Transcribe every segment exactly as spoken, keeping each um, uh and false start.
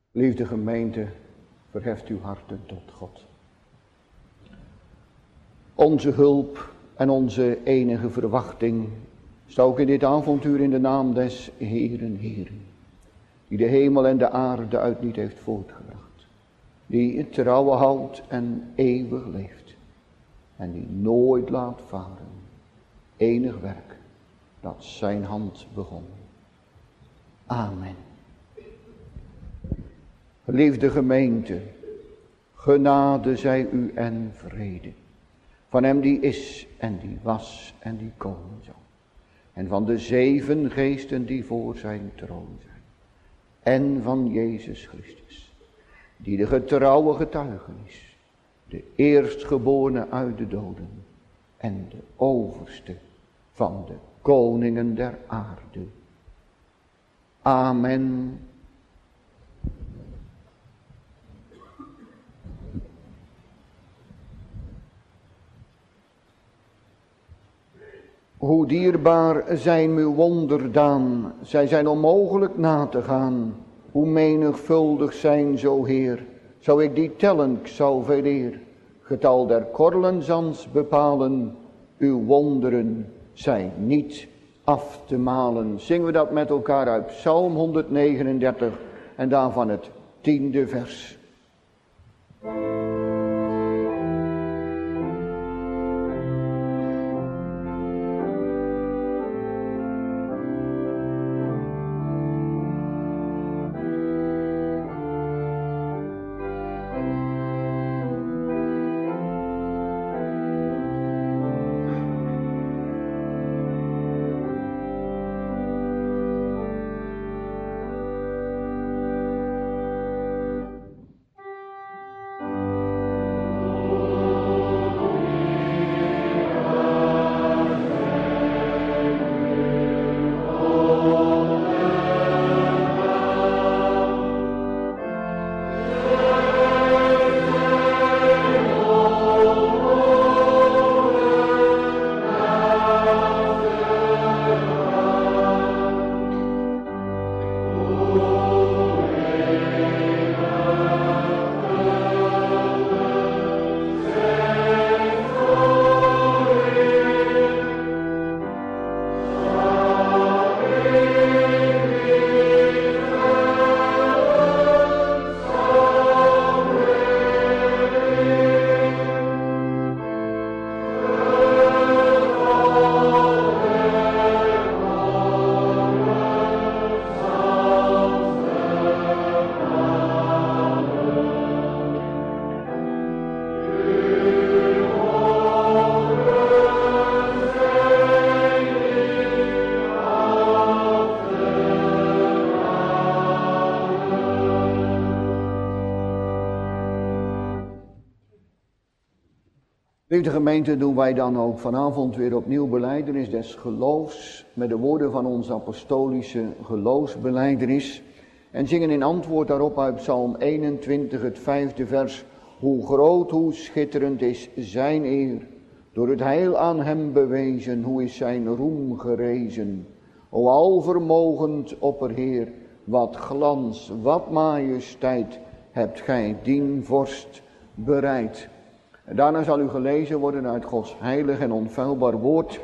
Liefde gemeente, verheft uw harten tot God. Onze hulp en onze enige verwachting staat ook in dit avontuur in de naam des Heeren Heeren, die de hemel en de aarde uit niet heeft voortgebracht, die het trouwe houdt en eeuwig leeft, en die nooit laat varen enig werk dat zijn hand begon. Amen. Geliefde gemeente, genade zij u en vrede, van hem die is en die was en die komen zal, en van de zeven geesten die voor zijn troon zijn, en van Jezus Christus, die de getrouwe getuige is, de eerstgeborene uit de doden, en de overste van de koningen der aarde. Amen. Hoe dierbaar zijn uw wonderdaan, zij zijn onmogelijk na te gaan. Hoe menigvuldig zijn, zo Heer, zou ik die tellen, ik zou veel eer. Getal der korlenzans bepalen, uw wonderen zijn niet af te malen. Zingen we dat met elkaar uit Psalm honderdnegenendertig en daarvan het tiende vers. Lieve gemeente, doen wij dan ook vanavond weer opnieuw belijdenis des geloofs met de woorden van onze apostolische geloofsbelijdenis en zingen in antwoord daarop uit Psalm eenentwintig het vijfde vers: hoe groot, hoe schitterend is zijn eer, door het heil aan hem bewezen, hoe is zijn roem gerezen. O alvermogend opperheer, wat glans, wat majesteit hebt gij dien vorst bereid. En daarna zal u gelezen worden uit Gods heilig en onfeilbaar woord.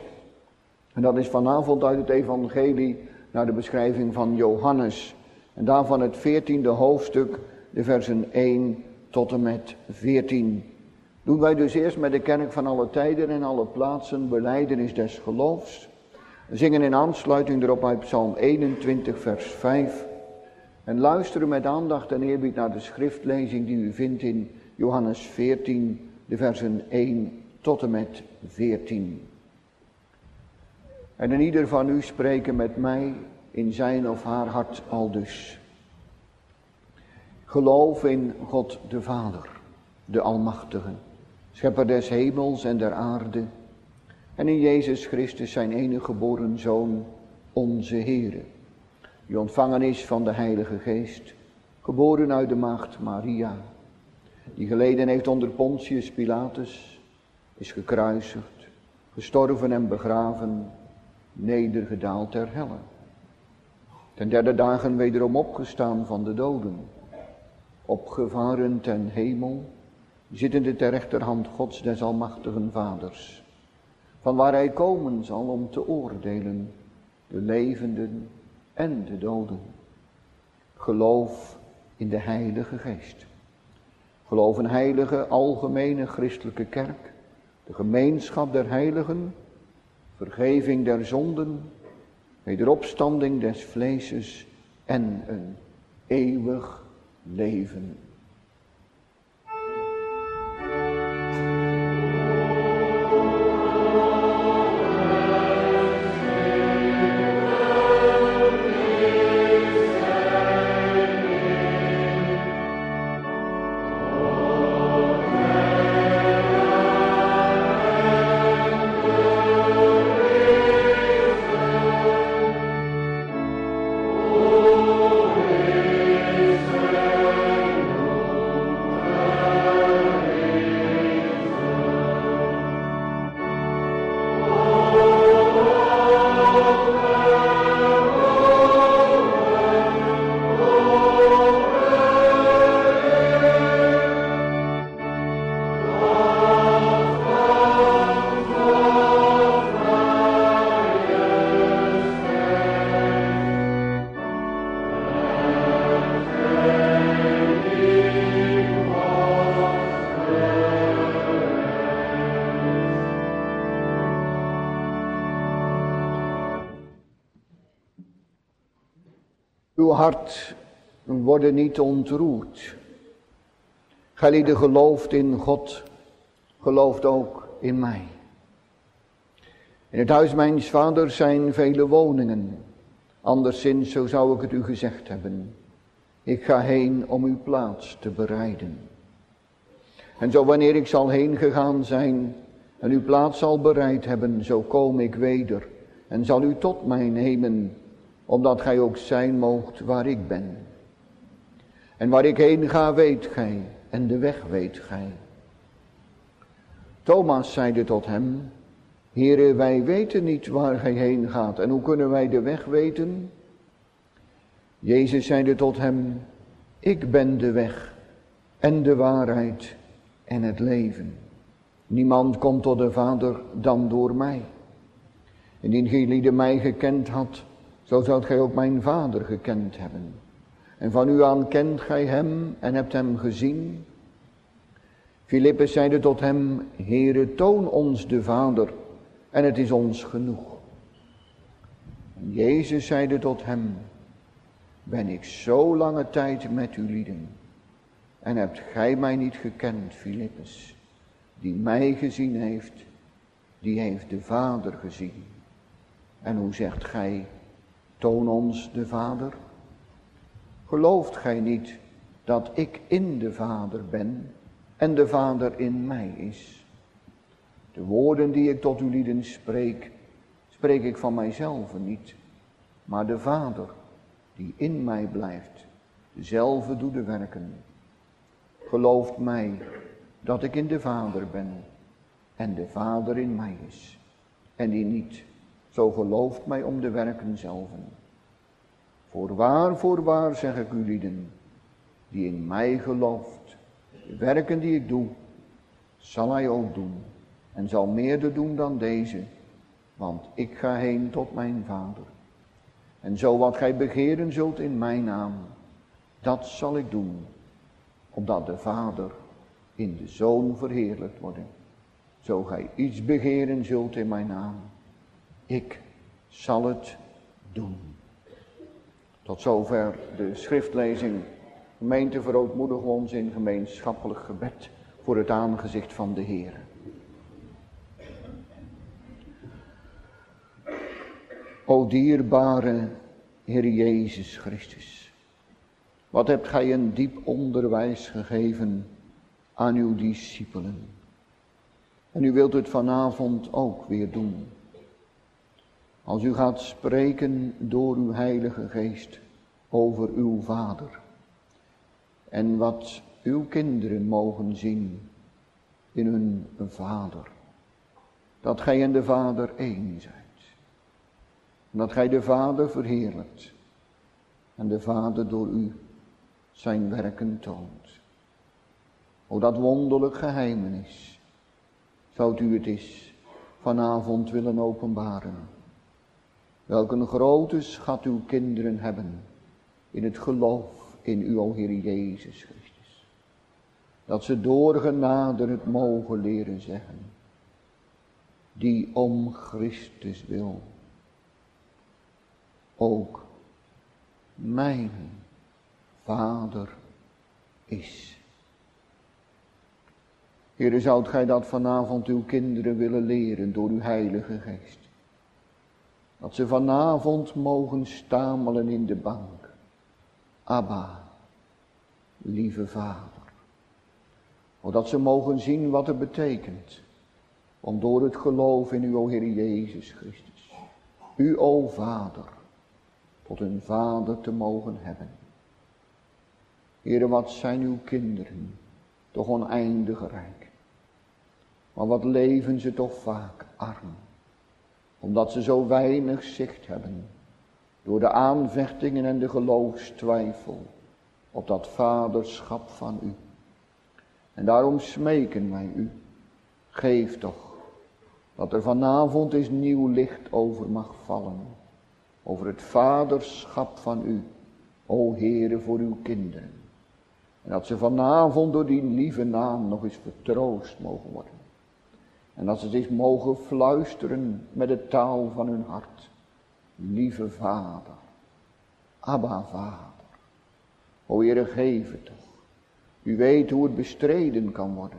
En dat is vanavond uit het evangelie naar de beschrijving van Johannes. En daarvan het veertiende hoofdstuk, de versen één tot en met veertien. Doen wij dus eerst met de kerk van alle tijden en alle plaatsen belijdenis des geloofs. We zingen in aansluiting erop uit Psalm eenentwintig vers vijf. En luisteren met aandacht en eerbied naar de schriftlezing die u vindt in Johannes veertien, de versen één tot en met veertien. En in ieder van u spreken met mij in zijn of haar hart aldus. Geloof in God de Vader, de Almachtige, schepper des hemels en der aarde, en in Jezus Christus zijn enige geboren Zoon, onze Heere, die ontvangen is van de Heilige Geest, geboren uit de maagd Maria, die geleden heeft onder Pontius Pilatus, is gekruisigd, gestorven en begraven, nedergedaald ter helle. Ten derde dagen wederom opgestaan van de doden, opgevaren ten hemel, zittende ter rechterhand Gods des almachtigen Vaders, van waar hij komen zal om te oordelen de levenden en de doden. Geloof in de Heilige Geest. Geloof een heilige, algemene christelijke kerk, de gemeenschap der heiligen, vergeving der zonden, wederopstanding des vleeses en een eeuwig leven. Uw hart worden niet ontroerd. Gijlieden gelooft in God, gelooft ook in mij. In het huis mijns vaders zijn vele woningen, anderszins zo zou ik het u gezegd hebben. Ik ga heen om uw plaats te bereiden. En zo wanneer ik zal heen gegaan zijn en uw plaats zal bereid hebben, zo kom ik weder en zal u tot mij nemen, omdat gij ook zijn moogt waar ik ben. En waar ik heen ga weet gij, en de weg weet gij. Thomas zeide tot hem, Heere, wij weten niet waar gij heen gaat, en hoe kunnen wij de weg weten? Jezus zeide tot hem, ik ben de weg, en de waarheid, en het leven. Niemand komt tot de Vader dan door mij. Indien gijlieden mij gekend had, zo zoudt gij ook mijn Vader gekend hebben. En van u aan kent gij hem en hebt hem gezien. Filippus zeide tot hem, Heere, toon ons de Vader, en het is ons genoeg. En Jezus zeide tot hem, ben ik zo lange tijd met u lieden, en hebt gij mij niet gekend, Filippus? Die mij gezien heeft, die heeft de Vader gezien. En hoe zegt gij, toon ons de Vader? Gelooft gij niet dat ik in de Vader ben en de Vader in mij is? De woorden die ik tot u lieden spreek, spreek ik van mijzelf niet, maar de Vader die in mij blijft, dezelfde doet de werken. Gelooft mij dat ik in de Vader ben en de Vader in mij is. En die niet, zo gelooft mij om de werken zelven. Voorwaar, voorwaar zeg ik u lieden, die in mij gelooft, de werken die ik doe, zal hij ook doen. En zal meerder doen dan deze, want ik ga heen tot mijn Vader. En zo wat gij begeren zult in mijn naam, dat zal ik doen, opdat de Vader in de Zoon verheerlijkt worden. Zo gij iets begeren zult in mijn naam, ik zal het doen. Tot zover de schriftlezing. Gemeente, verootmoedigen we ons in gemeenschappelijk gebed voor het aangezicht van de Heer. O dierbare Heer Jezus Christus, wat hebt gij een diep onderwijs gegeven aan uw discipelen. En u wilt het vanavond ook weer doen. Als u gaat spreken door uw Heilige Geest over uw Vader. En wat uw kinderen mogen zien in hun Vader. Dat gij en de Vader één zijt. En dat gij de Vader verheerlijkt. En de Vader door u zijn werken toont. O, dat wonderlijk geheimenis, zou u het eens vanavond willen openbaren. Welk een grote schat uw kinderen hebben in het geloof in u, o Heer Jezus Christus. Dat ze door genade het mogen leren zeggen, die om Christus wil, ook mijn Vader is. Heere, zoudt gij dat vanavond uw kinderen willen leren door uw Heilige Geest. Dat ze vanavond mogen stamelen in de bank. Abba, lieve Vader. O, dat ze mogen zien wat het betekent om door het geloof in u, o Heer Jezus Christus, u, o Vader, tot een Vader te mogen hebben. Heere, wat zijn uw kinderen toch oneindig rijk. Maar wat leven ze toch vaak arm. Omdat ze zo weinig zicht hebben. Door de aanvechtingen en de geloofstwijfel. Op dat vaderschap van u. En daarom smeken wij u. Geef toch. Dat er vanavond eens nieuw licht over mag vallen. Over het vaderschap van u. O Heere, voor uw kinderen. En dat ze vanavond door die lieve naam nog eens vertroost mogen worden. En dat ze zich mogen fluisteren met de taal van hun hart. Lieve Vader. Abba Vader. O Heere, geef het toch. U weet hoe het bestreden kan worden.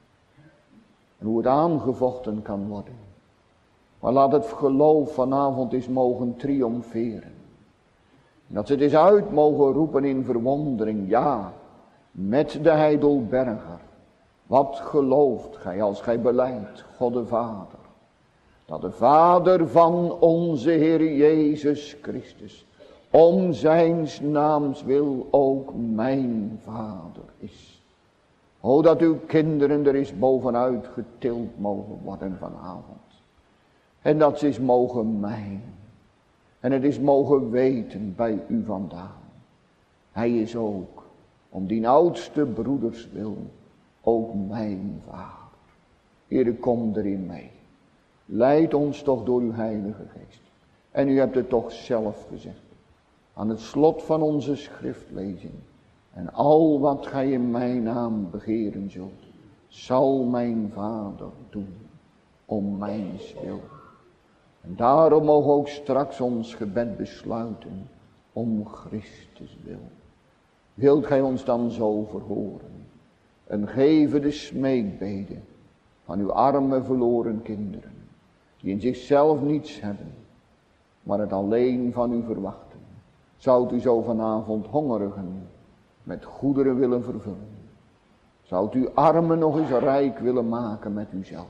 En hoe het aangevochten kan worden. Maar laat het geloof vanavond eens mogen triomferen. En dat ze het eens uit mogen roepen in verwondering. Ja, met de Heidelberger. Wat gelooft gij als gij belijdt, God de Vader. Dat de Vader van onze Heer Jezus Christus. Om zijns naams wil ook mijn Vader is. O, dat uw kinderen er eens bovenuit getild mogen worden vanavond. En dat ze eens mogen mijn. En het is mogen weten bij u vandaan. Hij is ook, om die oudste broeders wil, ook mijn Vader. Heere, kom erin mee. Leid ons toch door uw Heilige Geest. En u hebt het toch zelf gezegd. Aan het slot van onze schriftlezing. En al wat gij in mijn naam begeren zult, zal mijn Vader doen, om mijns wil. En daarom mogen we ook straks ons gebed besluiten, om Christus wil. Wilt gij ons dan zo verhoren, en geven de smeekbede van uw arme verloren kinderen, die in zichzelf niets hebben, maar het alleen van u verwachten. Zoudt u zo vanavond hongerigen met goederen willen vervullen. Zoudt u armen nog eens rijk willen maken met uzelf.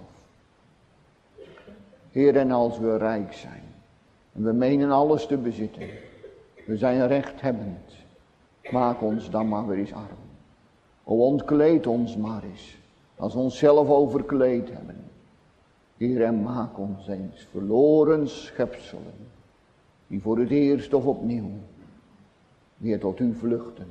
Heer, en als we rijk zijn, en we menen alles te bezitten, we zijn rechthebbend, maak ons dan maar weer eens arm. O, ontkleed ons maar eens, als we onszelf overkleed hebben. Heer, en maak ons eens verloren schepselen, die voor het eerst of opnieuw weer tot u vluchten.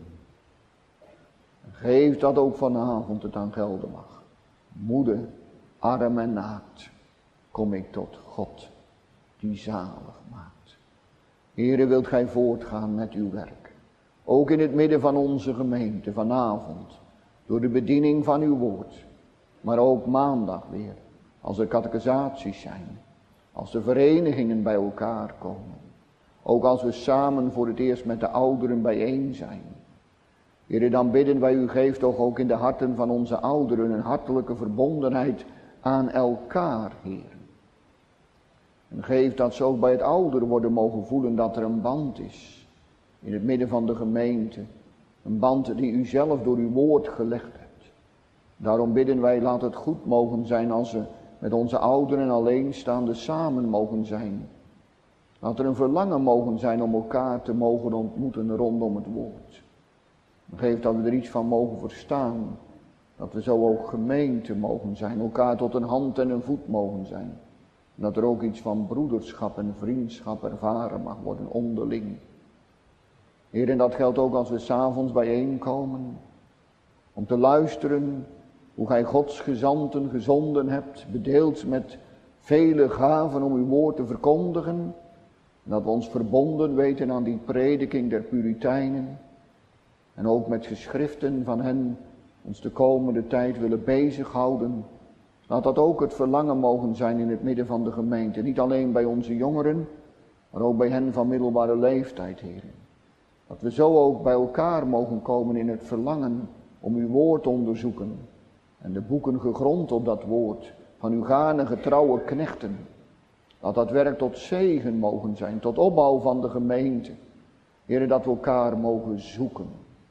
Geef dat ook vanavond het aan gelden mag. Moede, arm en naakt, kom ik tot God, die zalig maakt. Heere, wilt gij voortgaan met uw werk. Ook in het midden van onze gemeente vanavond. Door de bediening van uw woord. Maar ook maandag weer. Als er catechisaties zijn. Als de verenigingen bij elkaar komen. Ook als we samen voor het eerst met de ouderen bijeen zijn. Heere, dan bidden wij u, geeft toch ook in de harten van onze ouderen een hartelijke verbondenheid aan elkaar, Heer. En geef dat ze ook bij het ouder worden mogen voelen dat er een band is. In het midden van de gemeente. Een band die u zelf door uw woord gelegd hebt. Daarom bidden wij, laat het goed mogen zijn als we met onze ouderen alleenstaande samen mogen zijn. Laat er een verlangen mogen zijn om elkaar te mogen ontmoeten rondom het woord. Geef dat we er iets van mogen verstaan. Dat we zo ook gemeente mogen zijn. Elkaar tot een hand en een voet mogen zijn. Dat er ook iets van broederschap en vriendschap ervaren mag worden onderling. Heer, en dat geldt ook als we 's avonds bijeenkomen, om te luisteren hoe gij Gods gezanten gezonden hebt, bedeeld met vele gaven om uw woord te verkondigen. En dat we ons verbonden weten aan die prediking der Puritijnen. En ook met geschriften van hen ons de komende tijd willen bezighouden. Laat dat ook het verlangen mogen zijn in het midden van de gemeente. Niet alleen bij onze jongeren, maar ook bij hen van middelbare leeftijd, Heer. Dat we zo ook bij elkaar mogen komen in het verlangen om uw woord te onderzoeken. En de boeken gegrond op dat woord van uw gane getrouwe knechten. Dat dat werk tot zegen mogen zijn, tot opbouw van de gemeente. Heer, dat we elkaar mogen zoeken.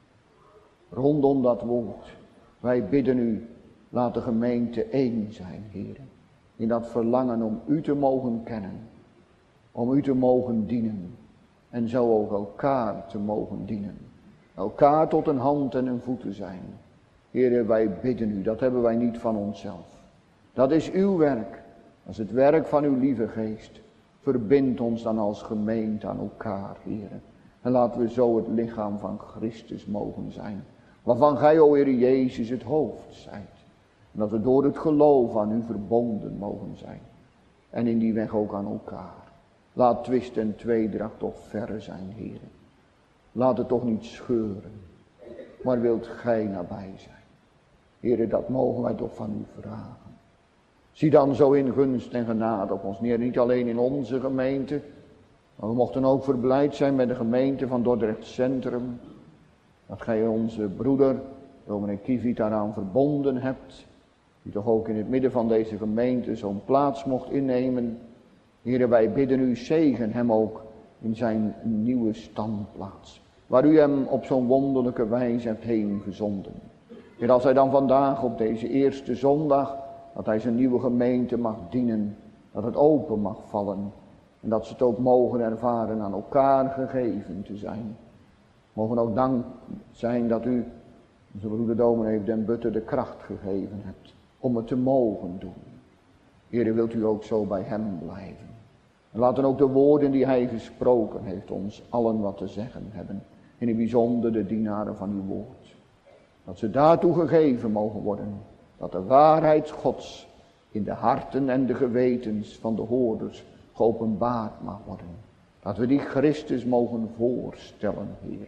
Rondom dat woord. Wij bidden u, laat de gemeente één zijn, Heer. In dat verlangen om u te mogen kennen. Om u te mogen dienen. En zo ook elkaar te mogen dienen. Elkaar tot een hand en een voet te zijn. Heer, wij bidden u, dat hebben wij niet van onszelf. Dat is uw werk. Dat is het werk van uw lieve geest. Verbind ons dan als gemeente aan elkaar, Heer. En laten we zo het lichaam van Christus mogen zijn. Waarvan gij, o Heer Jezus, het hoofd zijt. En dat we door het geloof aan u verbonden mogen zijn. En in die weg ook aan elkaar. Laat twist en tweedracht toch verre zijn, Heer. Laat het toch niet scheuren. Maar wilt gij nabij zijn. Heer, dat mogen wij toch van u vragen. Zie dan zo in gunst en genade op ons neer. Niet alleen in onze gemeente. Maar we mochten ook verblijd zijn met de gemeente van Dordrecht Centrum. Dat gij onze broeder, dominee Kievit, daaraan verbonden hebt. Die toch ook in het midden van deze gemeente zo'n plaats mocht innemen. Heere, wij bidden u, zegen hem ook in zijn nieuwe standplaats. Waar u hem op zo'n wonderlijke wijze hebt heen gezonden. Heer, als hij dan vandaag op deze eerste zondag, dat hij zijn nieuwe gemeente mag dienen. Dat het open mag vallen. En dat ze het ook mogen ervaren aan elkaar gegeven te zijn. Mogen ook dank zijn dat u, onze broeder dominee den Butte, de kracht gegeven hebt. Om het te mogen doen. Heer, wilt u ook zo bij hem blijven. En laten ook de woorden die hij gesproken heeft ons allen wat te zeggen hebben. In het bijzonder de dienaren van uw woord. Dat ze daartoe gegeven mogen worden. Dat de waarheid Gods in de harten en de gewetens van de hoorders geopenbaard mag worden. Dat we die Christus mogen voorstellen, Heer.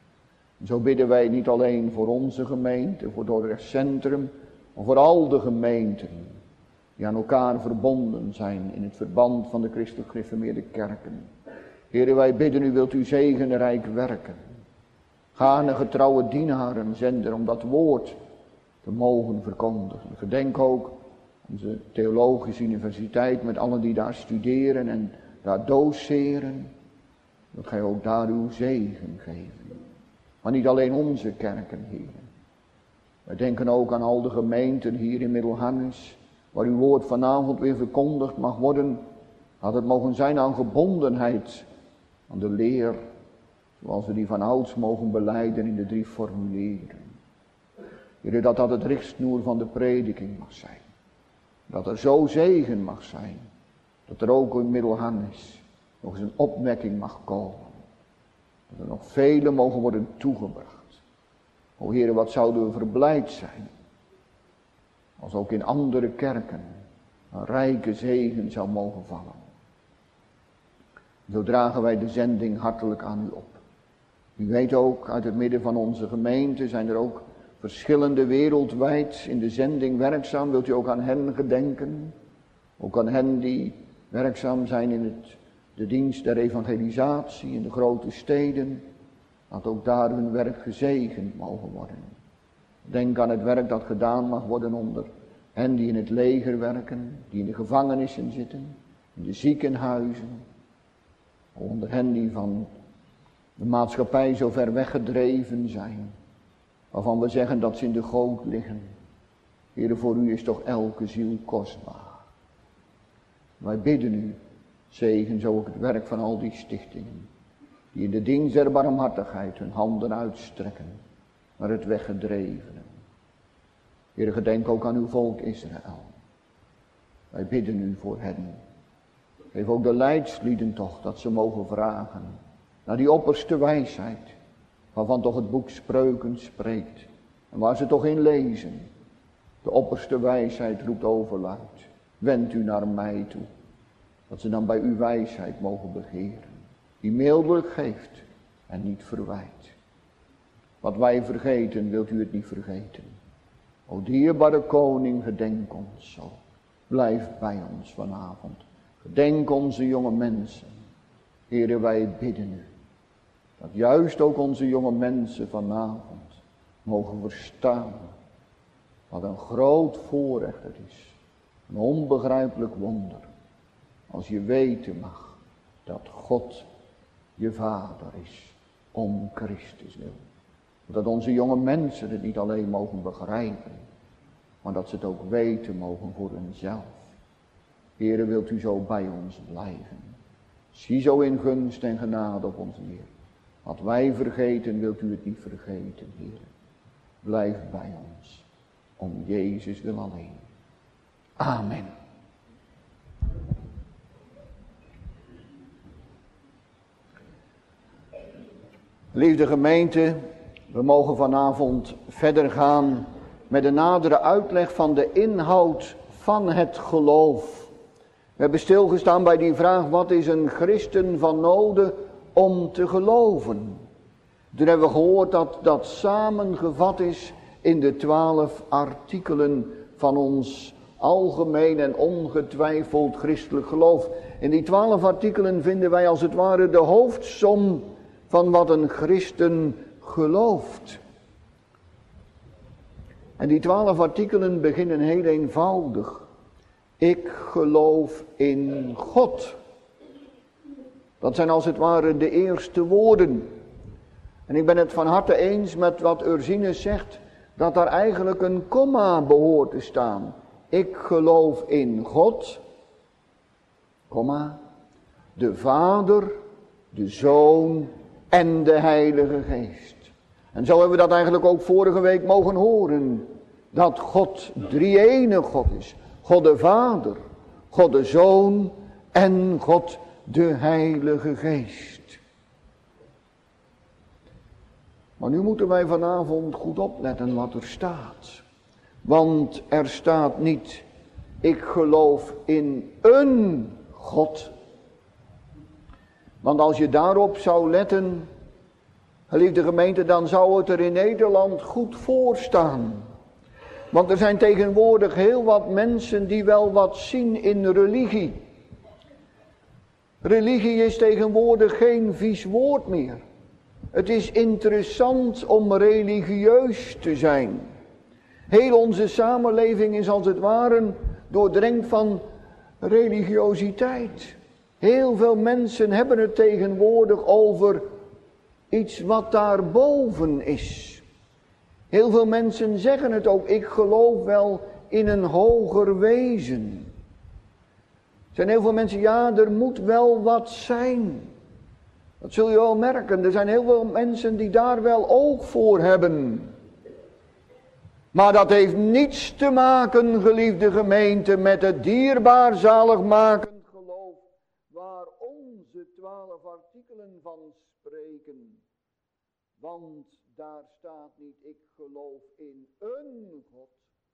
En zo bidden wij niet alleen voor onze gemeente, voor Dordrecht Centrum, maar voor al de gemeenten die aan elkaar verbonden zijn in het verband van de christelijk gereformeerde kerken. Heer, wij bidden u, wilt u zegenrijk werken. Gane getrouwe dienaren zenden om dat woord te mogen verkondigen. Gedenk ook onze theologische universiteit met allen die daar studeren en daar doceren. Dat gij ook daar uw zegen geven. Maar niet alleen onze kerken, Heer. Wij denken ook aan al de gemeenten hier in Middelharnis, waar uw woord vanavond weer verkondigd mag worden. Dat het mogen zijn aan gebondenheid, aan de leer, zoals we die van ouds mogen belijden in de drie formulieren. Heer, dat dat het richtsnoer van de prediking mag zijn. Dat er zo zegen mag zijn, dat er ook in Middelharnis nog eens een opwekking mag komen. Dat er nog vele mogen worden toegebracht. O Heer, wat zouden we verblijd zijn, als ook in andere kerken een rijke zegen zou mogen vallen. Zo dragen wij de zending hartelijk aan u op. U weet ook, uit het midden van onze gemeente zijn er ook verschillende wereldwijd in de zending werkzaam. Wilt u ook aan hen gedenken? Ook aan hen die werkzaam zijn in het, de dienst der evangelisatie in de grote steden. Dat ook daar hun werk gezegend mogen worden. Denk aan het werk dat gedaan mag worden onder hen die in het leger werken, die in de gevangenissen zitten, in de ziekenhuizen. Onder hen die van de maatschappij zo ver weggedreven zijn, waarvan we zeggen dat ze in de goot liggen. Heere, voor u is toch elke ziel kostbaar. Wij bidden u, zegen zo ook het werk van al die stichtingen, die in de dienst der barmhartigheid hun handen uitstrekken naar het weggedrevenen. Heere, gedenk ook aan uw volk Israël. Wij bidden u voor hen. Geef ook de leidslieden toch dat ze mogen vragen naar die opperste wijsheid waarvan toch het boek Spreuken spreekt. En waar ze toch in lezen. De opperste wijsheid roept overluid. Wend u naar mij toe. Dat ze dan bij uw wijsheid mogen begeren. Die mildelijk geeft en niet verwijt. Wat wij vergeten, wilt u het niet vergeten. O dierbare koning, gedenk ons zo. Blijf bij ons vanavond. Gedenk onze jonge mensen. Heere, wij bidden u. Dat juist ook onze jonge mensen vanavond mogen verstaan. Wat een groot voorrecht het is. Een onbegrijpelijk wonder. Als je weten mag dat God je vader is. Om Christus wil. Dat onze jonge mensen het niet alleen mogen begrijpen. Maar dat ze het ook weten mogen voor hunzelf. Heere, wilt u zo bij ons blijven. Zie zo in gunst en genade op ons neer. Wat wij vergeten, wilt u het niet vergeten, Heere. Blijf bij ons. Om Jezus wil alleen. Amen. Liefde gemeente, we mogen vanavond verder gaan met een nadere uitleg van de inhoud van het geloof. We hebben stilgestaan bij die vraag, wat is een christen van noden om te geloven? Toen hebben we gehoord dat dat samengevat is in de twaalf artikelen van ons algemeen en ongetwijfeld christelijk geloof. In die twaalf artikelen vinden wij als het ware de hoofdsom van wat een christen gelooft. En die twaalf artikelen beginnen heel eenvoudig. Ik geloof in God. Dat zijn als het ware de eerste woorden. En ik ben het van harte eens met wat Ursinus zegt, dat daar eigenlijk een komma behoort te staan. Ik geloof in God, komma, de Vader, de Zoon en de Heilige Geest. En zo hebben we dat eigenlijk ook vorige week mogen horen. Dat God drie-ene God is. God de Vader, God de Zoon en God de Heilige Geest. Maar nu moeten wij vanavond goed opletten wat er staat. Want er staat niet, ik geloof in een God. Want als je daarop zou letten, geliefde gemeente, dan zou het er in Nederland goed voor staan. Want er zijn tegenwoordig heel wat mensen die wel wat zien in religie. Religie is tegenwoordig geen vies woord meer. Het is interessant om religieus te zijn. Heel onze samenleving is als het ware doordrenkt van religiositeit. Heel veel mensen hebben het tegenwoordig over iets wat daarboven is. Heel veel mensen zeggen het ook, ik geloof wel in een hoger wezen. Er zijn heel veel mensen, ja, er moet wel wat zijn. Dat zul je wel merken, er zijn heel veel mensen die daar wel oog voor hebben. Maar dat heeft niets te maken, geliefde gemeente, met het dierbaar zaligmakend geloof, waar onze twaalf artikelen van spreken. Want daar staat niet, ik geloof in een God.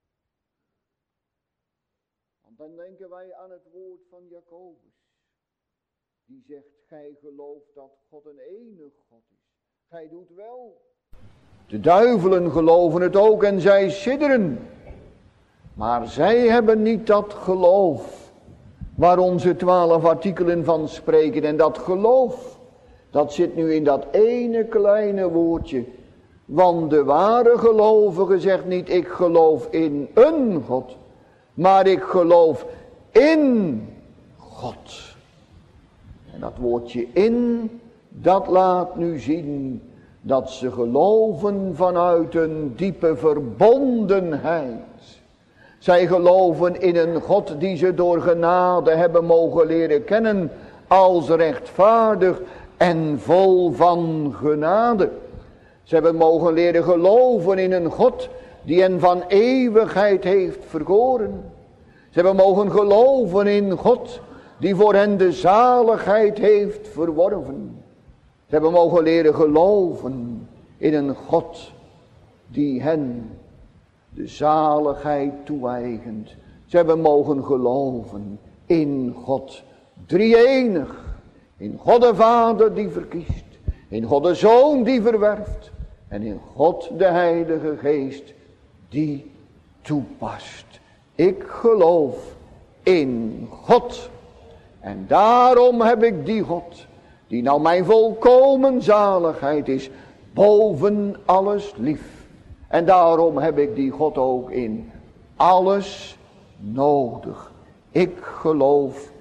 Want dan denken wij aan het woord van Jacobus. Die zegt, gij gelooft dat God een enig God is. Gij doet wel. De duivelen geloven het ook en zij sidderen. Maar zij hebben niet dat geloof waar onze twaalf artikelen van spreken. En dat geloof, dat zit nu in dat ene kleine woordje. Want de ware gelovige zegt niet, ik geloof in een God. Maar ik geloof in God. En dat woordje in, dat laat nu zien dat ze geloven vanuit een diepe verbondenheid. Zij geloven in een God die ze door genade hebben mogen leren kennen als rechtvaardig en vol van genade. Ze hebben mogen leren geloven in een God die hen van eeuwigheid heeft verkoren. Ze hebben mogen geloven in God die voor hen de zaligheid heeft verworven. Ze hebben mogen leren geloven in een God die hen de zaligheid toe-eigent. Ze hebben mogen geloven in God drie-enig. In God de Vader die verkiest. In God de Zoon die verwerft. En in God de Heilige Geest die toepast. Ik geloof in God. En daarom heb ik die God, die nou mijn volkomen zaligheid is, boven alles lief. En daarom heb ik die God ook in alles nodig. Ik geloof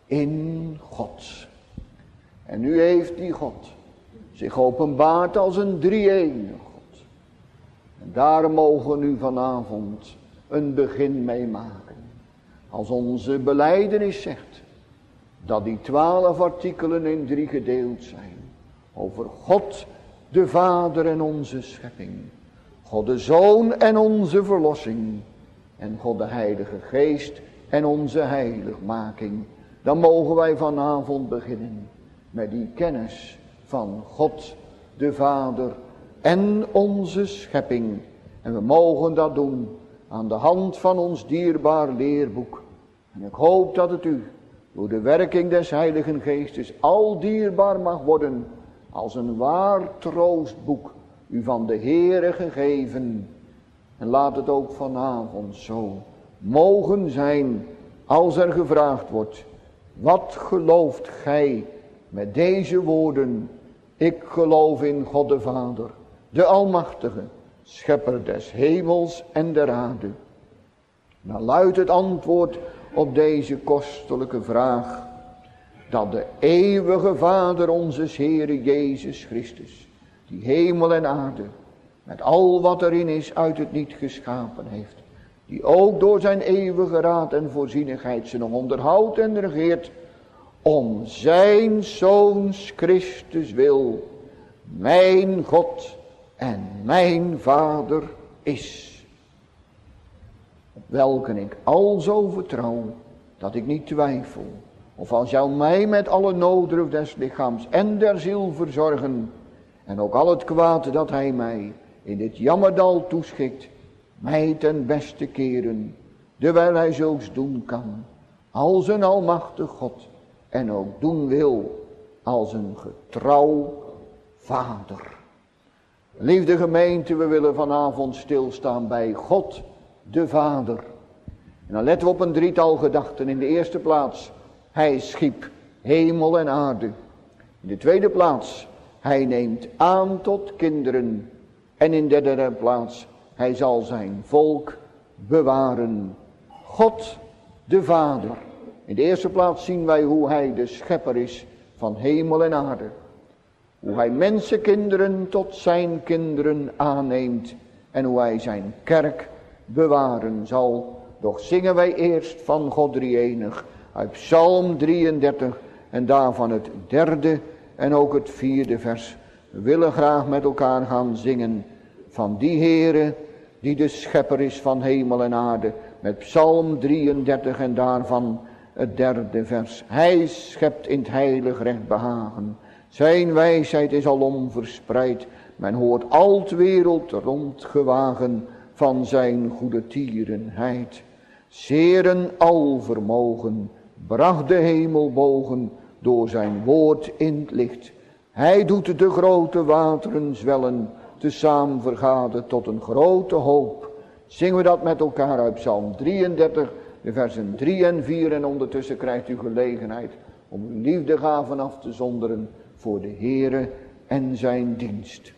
in God. En nu heeft die God zich openbaard als een drie-enige God. En daar mogen we nu vanavond een begin mee maken. Als onze belijdenis zegt dat die twaalf artikelen in drie gedeeld zijn. Over God de Vader en onze schepping. God de Zoon en onze verlossing. En God de Heilige Geest en onze heiligmaking. Dan mogen wij vanavond beginnen met die kennis van God de Vader en onze schepping. En we mogen dat doen aan de hand van ons dierbaar leerboek. En ik hoop dat het u door de werking des Heiligen Geestes al dierbaar mag worden als een waar troostboek u van de Heere gegeven. En laat het ook vanavond zo mogen zijn als er gevraagd wordt: wat gelooft gij met deze woorden? Ik geloof in God de Vader, de Almachtige, Schepper des hemels en der aarde. Dan luidt het antwoord op deze kostelijke vraag: dat de eeuwige Vader onze Heere Jezus Christus, die hemel en aarde, met al wat erin is, uit het niet geschapen heeft, die ook door zijn eeuwige raad en voorzienigheid ze nog onderhoudt en regeert, om zijn Zoons Christus wil, mijn God en mijn Vader is. Op welke ik alzo vertrouw, dat ik niet twijfel, of al zou mij met alle nooddruf des lichaams en der ziel verzorgen, en ook al het kwaad dat hij mij in dit jammerdal toeschikt, mij ten beste keren, dewijl hij zulks doen kan, als een almachtig God, en ook doen wil, als een getrouw Vader. Liefde gemeente, we willen vanavond stilstaan bij God de Vader. En dan letten we op een drietal gedachten. In de eerste plaats, hij schiep hemel en aarde. In de tweede plaats, hij neemt aan tot kinderen. En in de derde plaats, hij zal zijn volk bewaren. God de Vader. In de eerste plaats zien wij hoe hij de schepper is van hemel en aarde. Hoe hij mensenkinderen tot zijn kinderen aanneemt. En hoe hij zijn kerk bewaren zal. Doch zingen wij eerst van God drie-enig uit Psalm drieëndertig en daarvan het derde en ook het vierde vers. We willen graag met elkaar gaan zingen van die Heere die de schepper is van hemel en aarde. Met Psalm drieëndertig en daarvan het derde vers. Hij schept in het heilig recht behagen. Zijn wijsheid is alom verspreid. Men hoort al het wereld rondgewagen van zijn goede tierenheid. Zeren alvermogen bracht de hemelbogen door zijn woord in het licht. Hij doet de grote wateren zwellen, tezamen vergaden tot een grote hoop. Zingen we dat met elkaar uit Psalm drieëndertig, de versen drie en vier. En ondertussen krijgt u gelegenheid om uw liefdegaven af te zonderen voor de Heere en zijn dienst.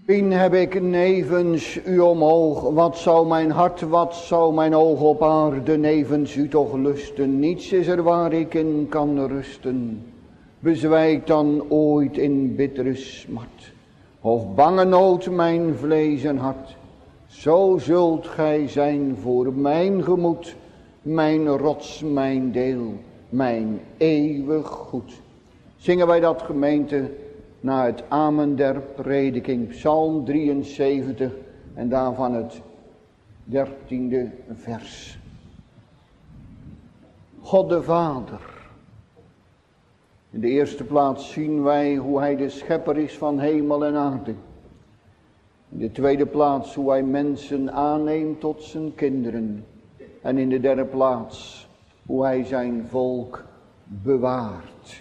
Wien heb ik nevens u omhoog, wat zou mijn hart, wat zou mijn oog op aarde nevens u toch lusten. Niets is er waar ik in kan rusten, bezwijkt dan ooit in bittere smart. Of bange nood mijn vlees en hart, zo zult gij zijn voor mijn gemoed, mijn rots, mijn deel, mijn eeuwig goed. Zingen wij dat, gemeente, na het amen der prediking, Psalm drieënzeventig en daarvan het dertiende vers. God de Vader. In de eerste plaats zien wij hoe hij de schepper is van hemel en aarde. In de tweede plaats hoe hij mensen aanneemt tot zijn kinderen. En in de derde plaats hoe hij zijn volk bewaart.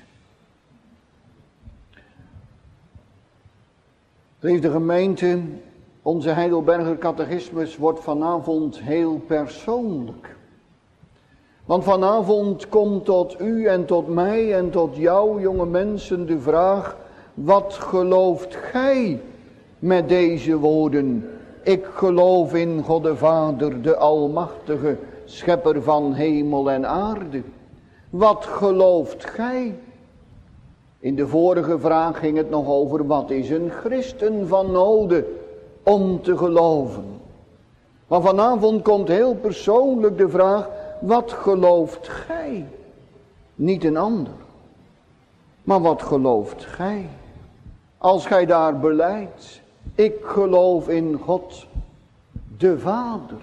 Lieve gemeente, onze Heidelberger catechismus wordt vanavond heel persoonlijk. Want vanavond komt tot u en tot mij en tot jou, jonge mensen, de vraag: wat gelooft gij met deze woorden? Ik geloof in God de Vader, de Almachtige, schepper van hemel en aarde. Wat gelooft gij? In de vorige vraag ging het nog over: wat is een christen van noden om te geloven? Maar vanavond komt heel persoonlijk de vraag: wat gelooft gij? Niet een ander. Maar wat gelooft gij? Als gij daar belijdt: ik geloof in God de Vader.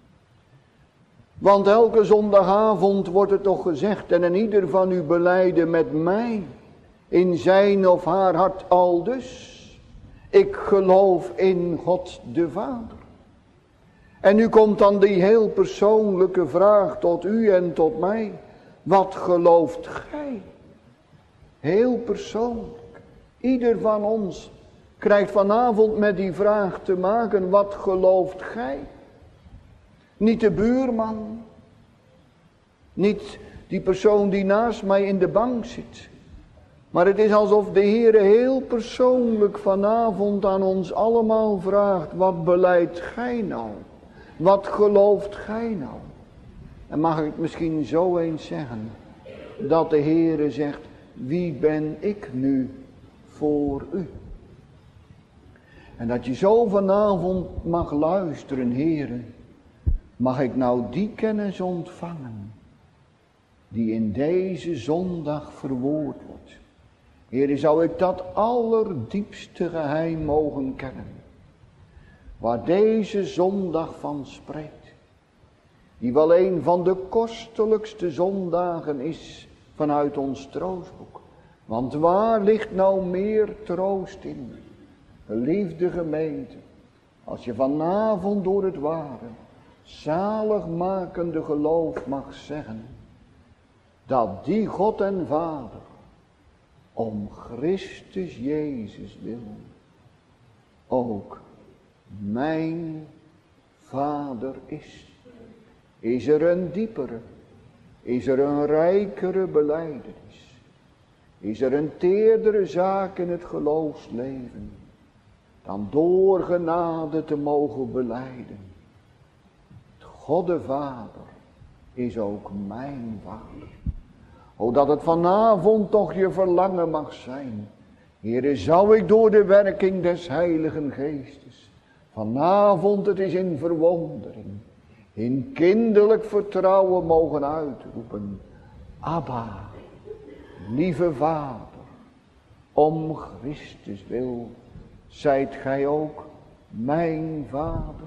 Want elke zondagavond wordt het toch gezegd: en in ieder van u belijde met mij in zijn of haar hart aldus: ik geloof in God de Vader. En nu komt dan die heel persoonlijke vraag tot u en tot mij: wat gelooft gij? Heel persoonlijk. Ieder van ons krijgt vanavond met die vraag te maken: wat gelooft gij? Niet de buurman, niet die persoon die naast mij in de bank zit. Maar het is alsof de Heere heel persoonlijk vanavond aan ons allemaal vraagt: wat belijdt gij nou? Wat gelooft gij nou? En mag ik het misschien zo eens zeggen, dat de Heere zegt: wie ben ik nu voor u? En dat je zo vanavond mag luisteren: Heere, mag ik nou die kennis ontvangen die in deze zondag verwoord wordt? Heere, zou ik dat allerdiepste geheim mogen kennen, waar deze zondag van spreekt, die wel een van de kostelijkste zondagen is vanuit ons troostboek. Want waar ligt nou meer troost in, geliefde gemeente, als je vanavond door het ware, zaligmakende geloof mag zeggen, dat die God en Vader om Christus Jezus wil ook mijn Vader is. Is er een diepere, is er een rijkere belijdenis, is er een teerdere zaak in het geloofsleven, dan door genade te mogen belijden: God de Vader is ook mijn Vader. O, dat het vanavond toch je verlangen mag zijn: Heere, zou ik door de werking des Heiligen Geestes vanavond het is in verwondering, in kinderlijk vertrouwen mogen uitroepen: Abba, lieve Vader, om Christus wil, zijt gij ook mijn Vader.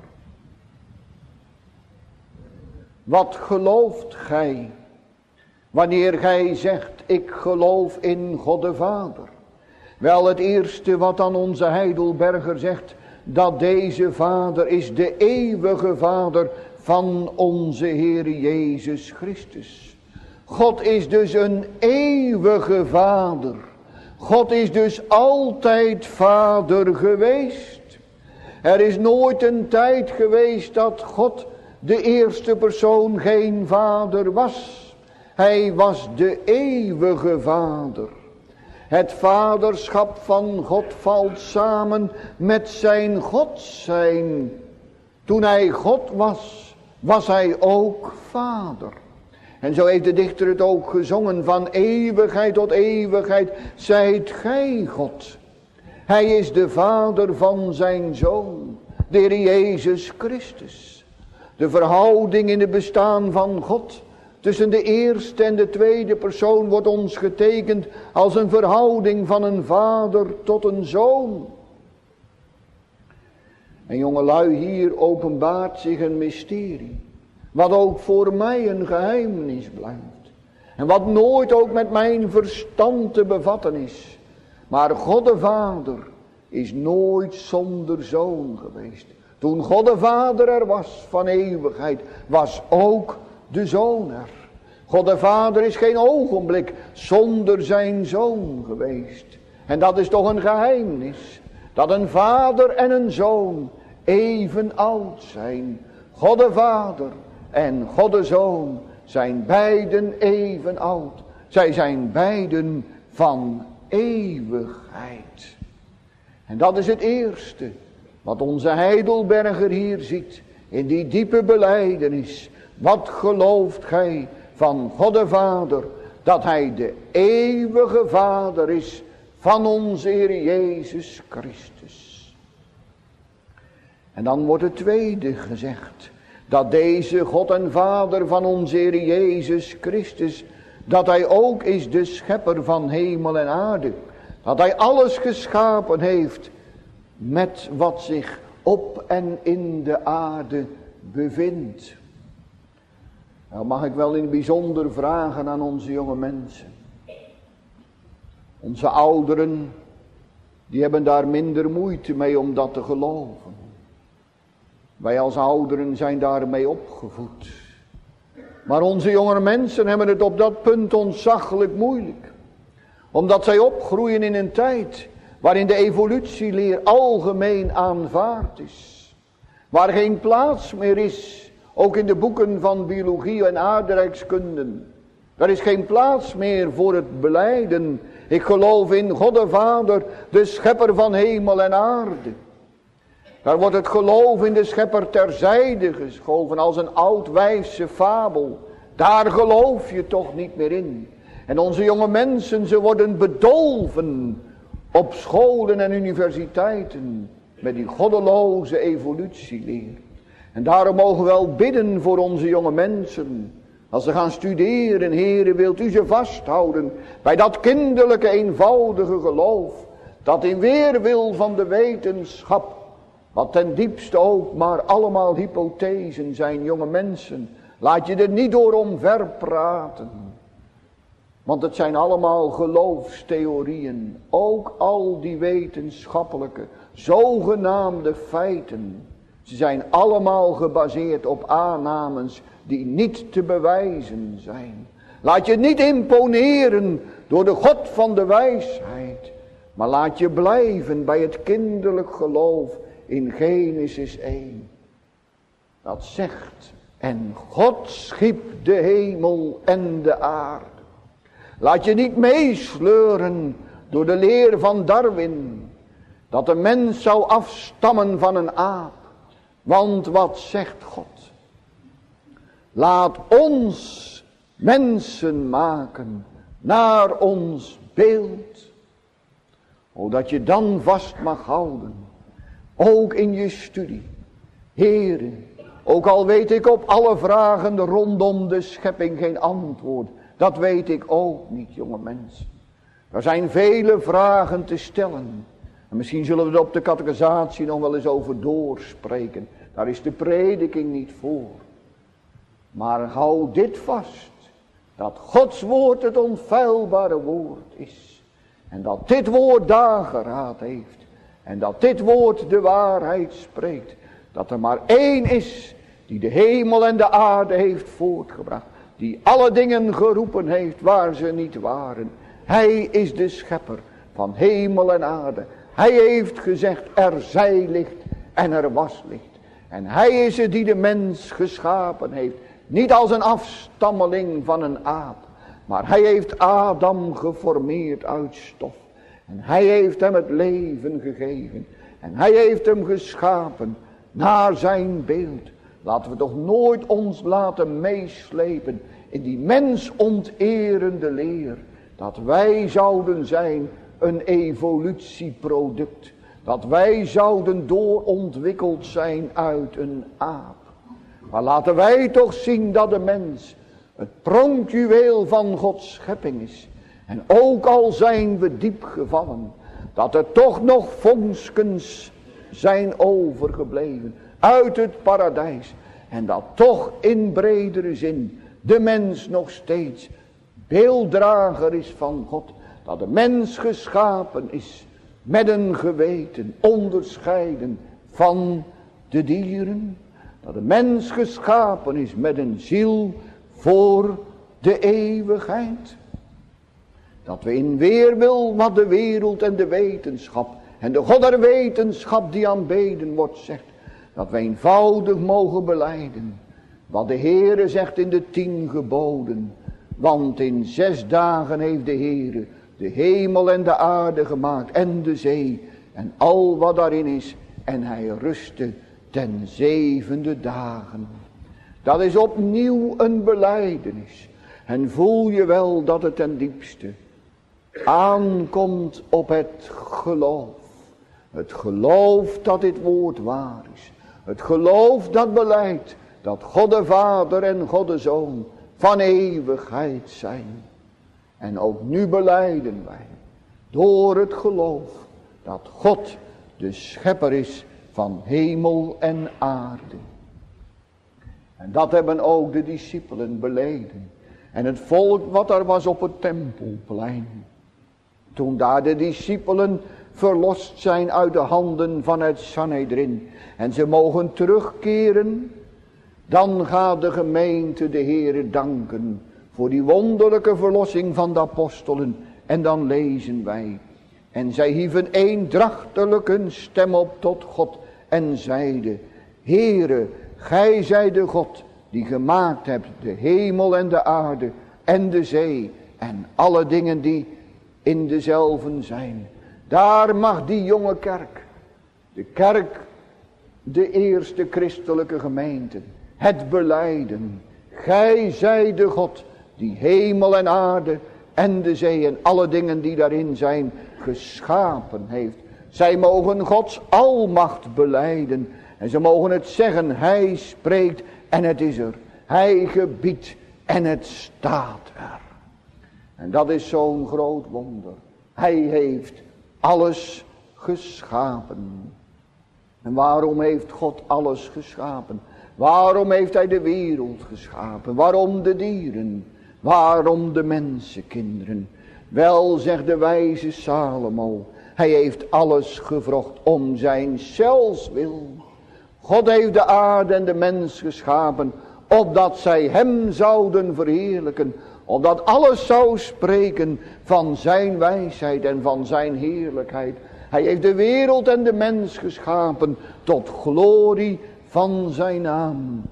Wat gelooft gij wanneer gij zegt: ik geloof in God de Vader? Wel, het eerste wat dan onze Heidelberger zegt, dat deze Vader is de eeuwige Vader van onze Heer Jezus Christus. God is dus een eeuwige Vader. God is dus altijd Vader geweest. Er is nooit een tijd geweest dat God de eerste persoon geen Vader was. Hij was de eeuwige Vader. Het vaderschap van God valt samen met zijn God zijn. Toen hij God was, was hij ook vader. En zo heeft de dichter het ook gezongen, van eeuwigheid tot eeuwigheid zijt gij God. Hij is de vader van zijn zoon, de Heer Jezus Christus. De verhouding in het bestaan van God tussen de eerste en de tweede persoon wordt ons getekend als een verhouding van een vader tot een zoon. En jongelui, hier openbaart zich een mysterie, wat ook voor mij een geheimnis blijft. En wat nooit ook met mijn verstand te bevatten is. Maar God de Vader is nooit zonder zoon geweest. Toen God de Vader er was van eeuwigheid, was ook de Zoon er. God de Vader is geen ogenblik zonder zijn Zoon geweest. En dat is toch een geheimnis. Dat een vader en een zoon even oud zijn. God de Vader en God de Zoon zijn beiden even oud. Zij zijn beiden van eeuwigheid. En dat is het eerste wat onze Heidelberger hier ziet in die diepe belijdenis. Wat gelooft gij van God de Vader, dat hij de eeuwige Vader is van onze Heer Jezus Christus. En dan wordt het tweede gezegd, dat deze God en Vader van onze Heer Jezus Christus, dat hij ook is de schepper van hemel en aarde. Dat hij alles geschapen heeft met wat zich op en in de aarde bevindt. Nou mag ik wel in het bijzonder vragen aan onze jonge mensen. Onze ouderen, die hebben daar minder moeite mee om dat te geloven. Wij als ouderen zijn daarmee opgevoed. Maar onze jonge mensen hebben het op dat punt ontzaglijk moeilijk. Omdat zij opgroeien in een tijd waarin de evolutieleer algemeen aanvaard is. Waar geen plaats meer is, ook in de boeken van biologie en aardrijkskunden. Er is geen plaats meer voor het belijden. Ik geloof in God de Vader, de schepper van hemel en aarde. Daar wordt het geloof in de schepper terzijde geschoven als een oud-wijse fabel. Daar geloof je toch niet meer in. En onze jonge mensen, ze worden bedolven op scholen en universiteiten met die goddeloze evolutieleer. En daarom mogen we wel bidden voor onze jonge mensen. Als ze gaan studeren, Heere, wilt u ze vasthouden bij dat kinderlijke eenvoudige geloof, dat in weerwil van de wetenschap, wat ten diepste ook maar allemaal hypothesen zijn, jonge mensen, laat je er niet door omver praten. Want het zijn allemaal geloofstheorieën, ook al die wetenschappelijke, zogenaamde feiten. Ze zijn allemaal gebaseerd op aannames die niet te bewijzen zijn. Laat je niet imponeren door de God van de wijsheid, maar laat je blijven bij het kinderlijk geloof in Genesis één. Dat zegt, en God schiep de hemel en de aarde. Laat je niet meesleuren door de leer van Darwin, dat de mens zou afstammen van een aap. Want wat zegt God? Laat ons mensen maken naar ons beeld. O, dat je dan vast mag houden, ook in je studie. Heere, ook al weet ik op alle vragen rondom de schepping geen antwoord. Dat weet ik ook niet, jonge mensen. Er zijn vele vragen te stellen. En misschien zullen we er op de catechisatie nog wel eens over doorspreken. Daar is de prediking niet voor. Maar hou dit vast. Dat Gods woord het onfeilbare woord is. En dat dit woord dageraad heeft. En dat dit woord de waarheid spreekt. Dat er maar één is die de hemel en de aarde heeft voortgebracht. Die alle dingen geroepen heeft waar ze niet waren. Hij is de schepper van hemel en aarde. Hij heeft gezegd, er zij licht en er was licht. En hij is het die de mens geschapen heeft. Niet als een afstammeling van een aap. Maar hij heeft Adam geformeerd uit stof. En hij heeft hem het leven gegeven. En hij heeft hem geschapen naar zijn beeld. Laten we toch nooit ons laten meeslepen in die mensonterende leer. Dat wij zouden zijn een evolutieproduct. Dat wij zouden doorontwikkeld zijn uit een aap. Maar laten wij toch zien dat de mens het pronkjuweel van Gods schepping is. En ook al zijn we diep gevallen, dat er toch nog vonkskens zijn overgebleven uit het paradijs. En dat toch in bredere zin de mens nog steeds beelddrager is van God. Dat de mens geschapen is met een geweten, onderscheiden van de dieren. Dat de mens geschapen is met een ziel voor de eeuwigheid. Dat we in weerwil wat de wereld en de wetenschap en de God der wetenschap die aanbeden wordt zegt. Dat we eenvoudig mogen belijden wat de Heere zegt in de tien geboden. Want in zes dagen heeft de Heere de hemel en de aarde gemaakt en de zee en al wat daarin is. En hij rustte ten zevende dagen. Dat is opnieuw een belijdenis. En voel je wel dat het ten diepste aankomt op het geloof. Het geloof dat dit woord waar is. Het geloof dat belijdt dat God de Vader en God de Zoon van eeuwigheid zijn. En ook nu belijden wij door het geloof dat God de schepper is van hemel en aarde. En dat hebben ook de discipelen beleden. En het volk wat daar was op het tempelplein. Toen daar de discipelen verlost zijn uit de handen van het Sanhedrin. En ze mogen terugkeren. Dan gaat de gemeente de Heere danken voor die wonderlijke verlossing van de apostelen. En dan lezen wij. En zij hieven eendrachtelijk een stem op tot God en zeiden: Heere, gij zijt de God die gemaakt hebt de hemel en de aarde en de zee en alle dingen die in dezelven zijn. Daar mag die jonge kerk, de kerk, de eerste christelijke gemeente, het belijden. Gij zijt de God die hemel en aarde en de zee en alle dingen die daarin zijn geschapen heeft. Zij mogen Gods almacht belijden. En ze mogen het zeggen, hij spreekt en het is er. Hij gebiedt en het staat er. En dat is zo'n groot wonder. Hij heeft alles geschapen. En waarom heeft God alles geschapen? Waarom heeft hij de wereld geschapen? Waarom de dieren? Waarom de mensenkinderen? Wel, zegt de wijze Salomo, hij heeft alles gevrocht om zijn zelfs wil. God heeft de aarde en de mens geschapen, opdat zij hem zouden verheerlijken. Opdat alles zou spreken van zijn wijsheid en van zijn heerlijkheid. Hij heeft de wereld en de mens geschapen tot glorie van zijn naam.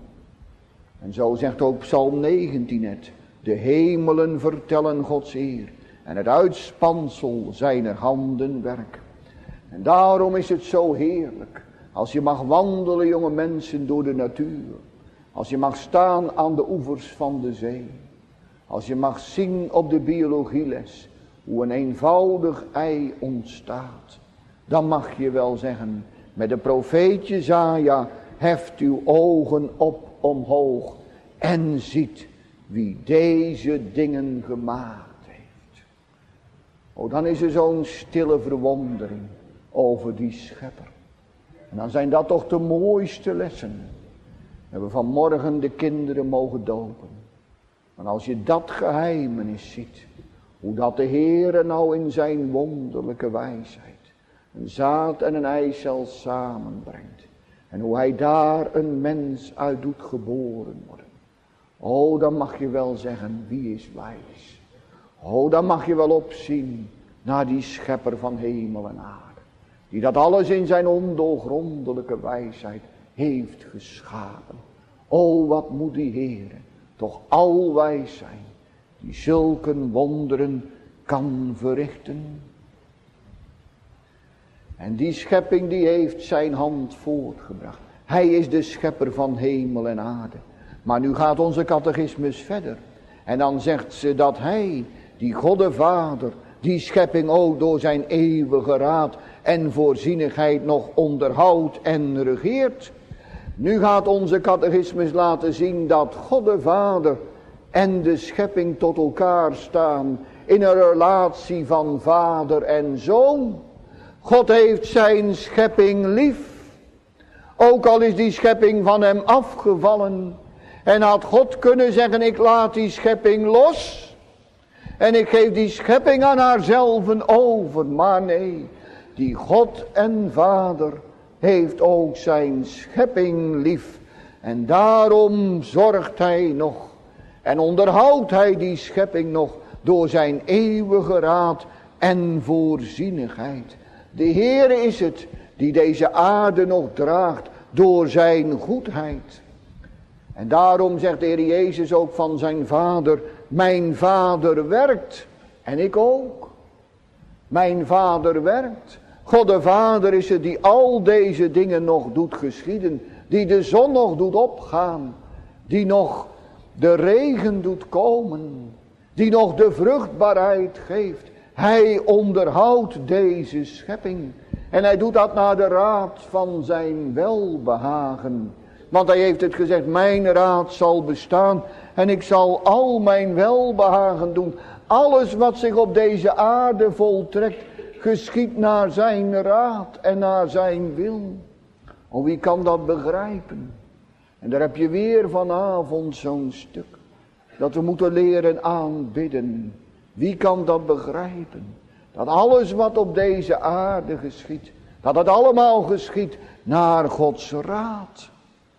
En zo zegt ook Psalm negentien het. De hemelen vertellen Gods eer. En het uitspansel zijner handen werk. En daarom is het zo heerlijk. Als je mag wandelen, jonge mensen, door de natuur. Als je mag staan aan de oevers van de zee. Als je mag zien op de biologieles hoe een eenvoudig ei ontstaat. Dan mag je wel zeggen, met de profeet Jesaja, heft uw ogen op omhoog en ziet wie deze dingen gemaakt heeft. Oh, dan is er zo'n stille verwondering over die schepper. En dan zijn dat toch de mooiste lessen. We hebben vanmorgen de kinderen mogen dopen. Maar als je dat geheimenis ziet, hoe dat de Heere nou in zijn wonderlijke wijsheid een zaad en een eicel samenbrengt. En hoe hij daar een mens uit doet geboren worden. Oh, dan mag je wel zeggen, wie is wijs? Oh, dan mag je wel opzien naar die schepper van hemel en aarde. Die dat alles in zijn ondoorgrondelijke wijsheid heeft geschapen. O, wat moet die Heere toch alwijs zijn, die zulke wonderen kan verrichten. En die schepping die heeft zijn hand voortgebracht. Hij is de schepper van hemel en aarde. Maar nu gaat onze catechismus verder. En dan zegt ze dat hij, die God de Vader, die schepping ook door zijn eeuwige raad en voorzienigheid nog onderhoudt en regeert. Nu gaat onze catechismus laten zien dat God de Vader en de schepping tot elkaar staan in een relatie van vader en zoon. God heeft zijn schepping lief. Ook al is die schepping van hem afgevallen. En had God kunnen zeggen, ik laat die schepping los. En ik geef die schepping aan haarzelf over. Maar nee, die God en Vader heeft ook zijn schepping lief. En daarom zorgt hij nog. En onderhoudt hij die schepping nog door zijn eeuwige raad en voorzienigheid. De Heere is het die deze aarde nog draagt door zijn goedheid. En daarom zegt de Heer Jezus ook van zijn Vader, mijn Vader werkt en ik ook. Mijn Vader werkt. God de Vader is het die al deze dingen nog doet geschieden, die de zon nog doet opgaan, die nog de regen doet komen, die nog de vruchtbaarheid geeft. Hij onderhoudt deze schepping. En hij doet dat naar de raad van zijn welbehagen. Want hij heeft het gezegd, mijn raad zal bestaan en ik zal al mijn welbehagen doen. Alles wat zich op deze aarde voltrekt, geschiedt naar zijn raad en naar zijn wil. Oh, wie kan dat begrijpen? En daar heb je weer vanavond zo'n stuk. Dat we moeten leren aanbidden. Wie kan dat begrijpen? Dat alles wat op deze aarde geschiedt, dat het allemaal geschiedt naar Gods raad.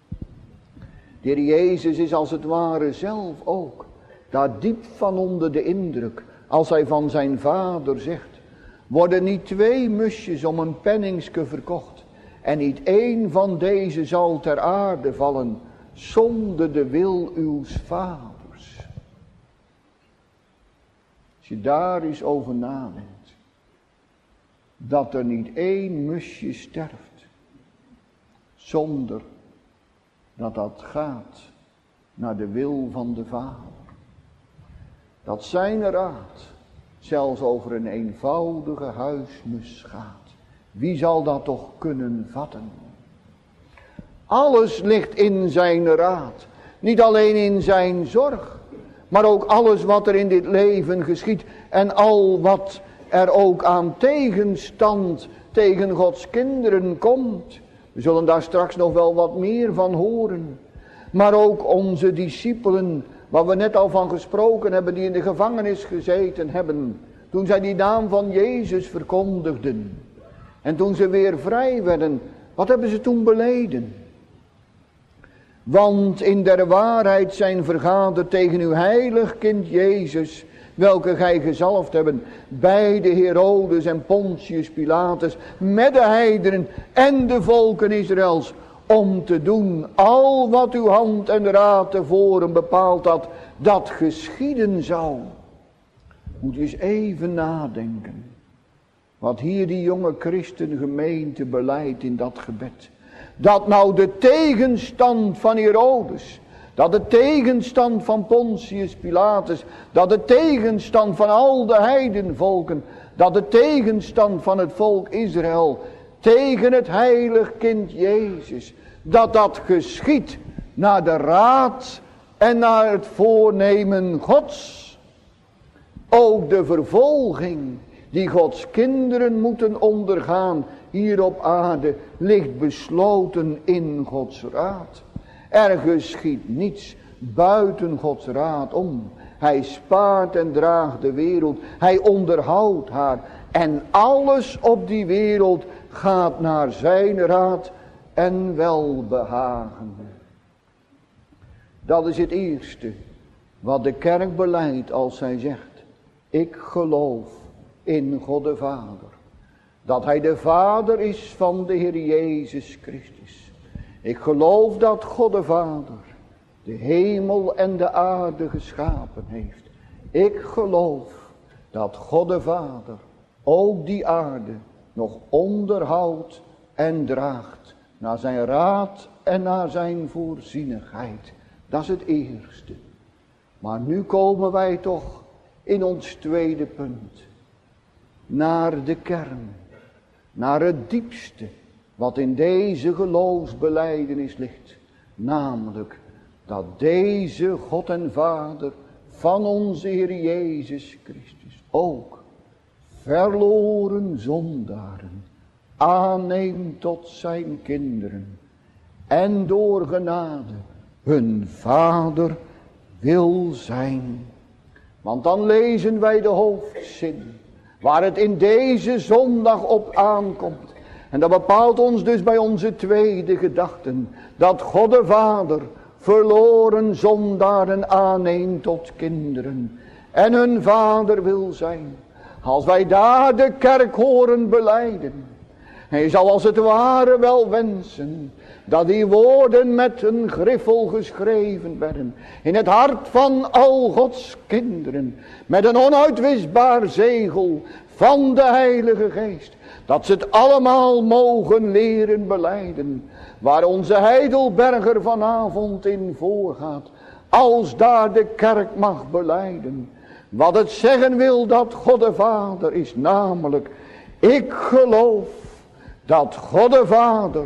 De Heer Jezus is als het ware zelf ook daar diep van onder de indruk. Als hij van zijn Vader zegt, worden niet twee musjes om een penningske verkocht. En niet één van deze zal ter aarde vallen zonder de wil uws Vaders. Als je daar eens over nadenkt. Dat er niet één musje sterft. Zonder dat dat gaat naar de wil van de Vader. Dat zijn raad zelfs over een eenvoudige huismus gaat. Wie zal dat toch kunnen vatten? Alles ligt in zijn raad. Niet alleen in zijn zorg. Maar ook alles wat er in dit leven geschiedt. En al wat er ook aan tegenstand tegen Gods kinderen komt. We zullen daar straks nog wel wat meer van horen. Maar ook onze discipelen, waar we net al van gesproken hebben, die in de gevangenis gezeten hebben. Toen zij die naam van Jezus verkondigden. En toen ze weer vrij werden, wat hebben ze toen beleden? Want in der waarheid zijn vergaderd tegen uw heilig kind Jezus, welke gij gezalfd hebben, bij de Herodes en Pontius Pilatus, met de heidenen en de volken Israëls, om te doen al wat uw hand en raad tevoren bepaald had, dat geschieden zou. Moet u eens even nadenken, wat hier die jonge christengemeente beleidt in dat gebed. Dat nou de tegenstand van Herodes, dat de tegenstand van Pontius Pilatus, dat de tegenstand van al de heidenvolken, dat de tegenstand van het volk Israël tegen het heilig kind Jezus, dat dat geschiedt naar de raad en naar het voornemen Gods. Ook de vervolging die Gods kinderen moeten ondergaan hier op aarde ligt besloten in Gods raad. Er geschiedt niets buiten Gods raad om. Hij spaart en draagt de wereld. Hij onderhoudt haar. En alles op die wereld gaat naar zijn raad en welbehagen. Dat is het eerste wat de kerk beleidt als zij zegt: ik geloof in God de Vader. Dat hij de Vader is van de Heer Jezus Christus. Ik geloof dat God de Vader de hemel en de aarde geschapen heeft. Ik geloof dat God de Vader ook die aarde nog onderhoudt en draagt naar zijn raad en naar zijn voorzienigheid. Dat is het eerste. Maar nu komen wij toch in ons tweede punt. Naar de kern. Naar het diepste wat in deze geloofsbelijdenis ligt. Namelijk dat deze God en Vader van onze Heer Jezus Christus ook verloren zondaren aanneemt tot zijn kinderen. En door genade hun Vader wil zijn. Want dan lezen wij de hoofdzin waar het in deze zondag op aankomt. En dat bepaalt ons dus bij onze tweede gedachten. Dat God de Vader verloren zondaren aanneemt tot kinderen. En hun Vader wil zijn. Als wij daar de kerk horen belijden. Hij zal als het ware wel wensen dat die woorden met een griffel geschreven werden. In het hart van al Gods kinderen. Met een onuitwisbaar zegel van de Heilige Geest. Dat ze het allemaal mogen leren belijden. Waar onze Heidelberger vanavond in voorgaat. Als daar de kerk mag belijden. Wat het zeggen wil dat God de Vader is. Namelijk, ik geloof dat God de Vader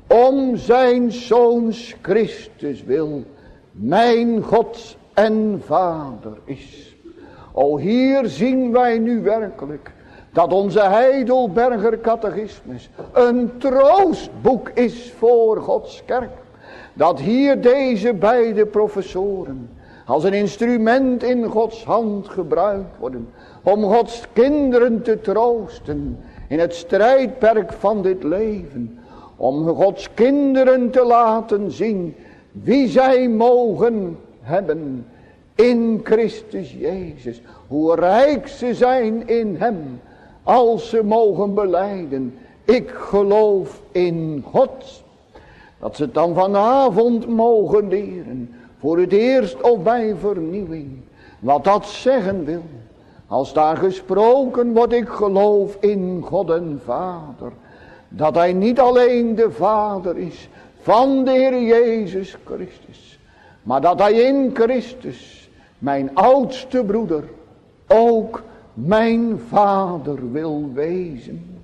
om zijn Zoons Christus wil mijn God en Vader is. O, hier zien wij nu werkelijk dat onze Heidelberger catechismus een troostboek is voor Gods kerk. Dat hier deze beide professoren als een instrument in Gods hand gebruikt worden om Gods kinderen te troosten in het strijdperk van dit leven. Om Gods kinderen te laten zien wie zij mogen hebben in Christus Jezus. Hoe rijk ze zijn in hem als ze mogen belijden. Ik geloof in God. Dat ze het dan vanavond mogen leren. Voor het eerst of bij vernieuwing. Wat dat zeggen wil. Als daar gesproken wordt, ik geloof in God en Vader. Dat hij niet alleen de Vader is van de Heer Jezus Christus. Maar dat hij in Christus, mijn oudste broeder, ook mijn Vader wil wezen.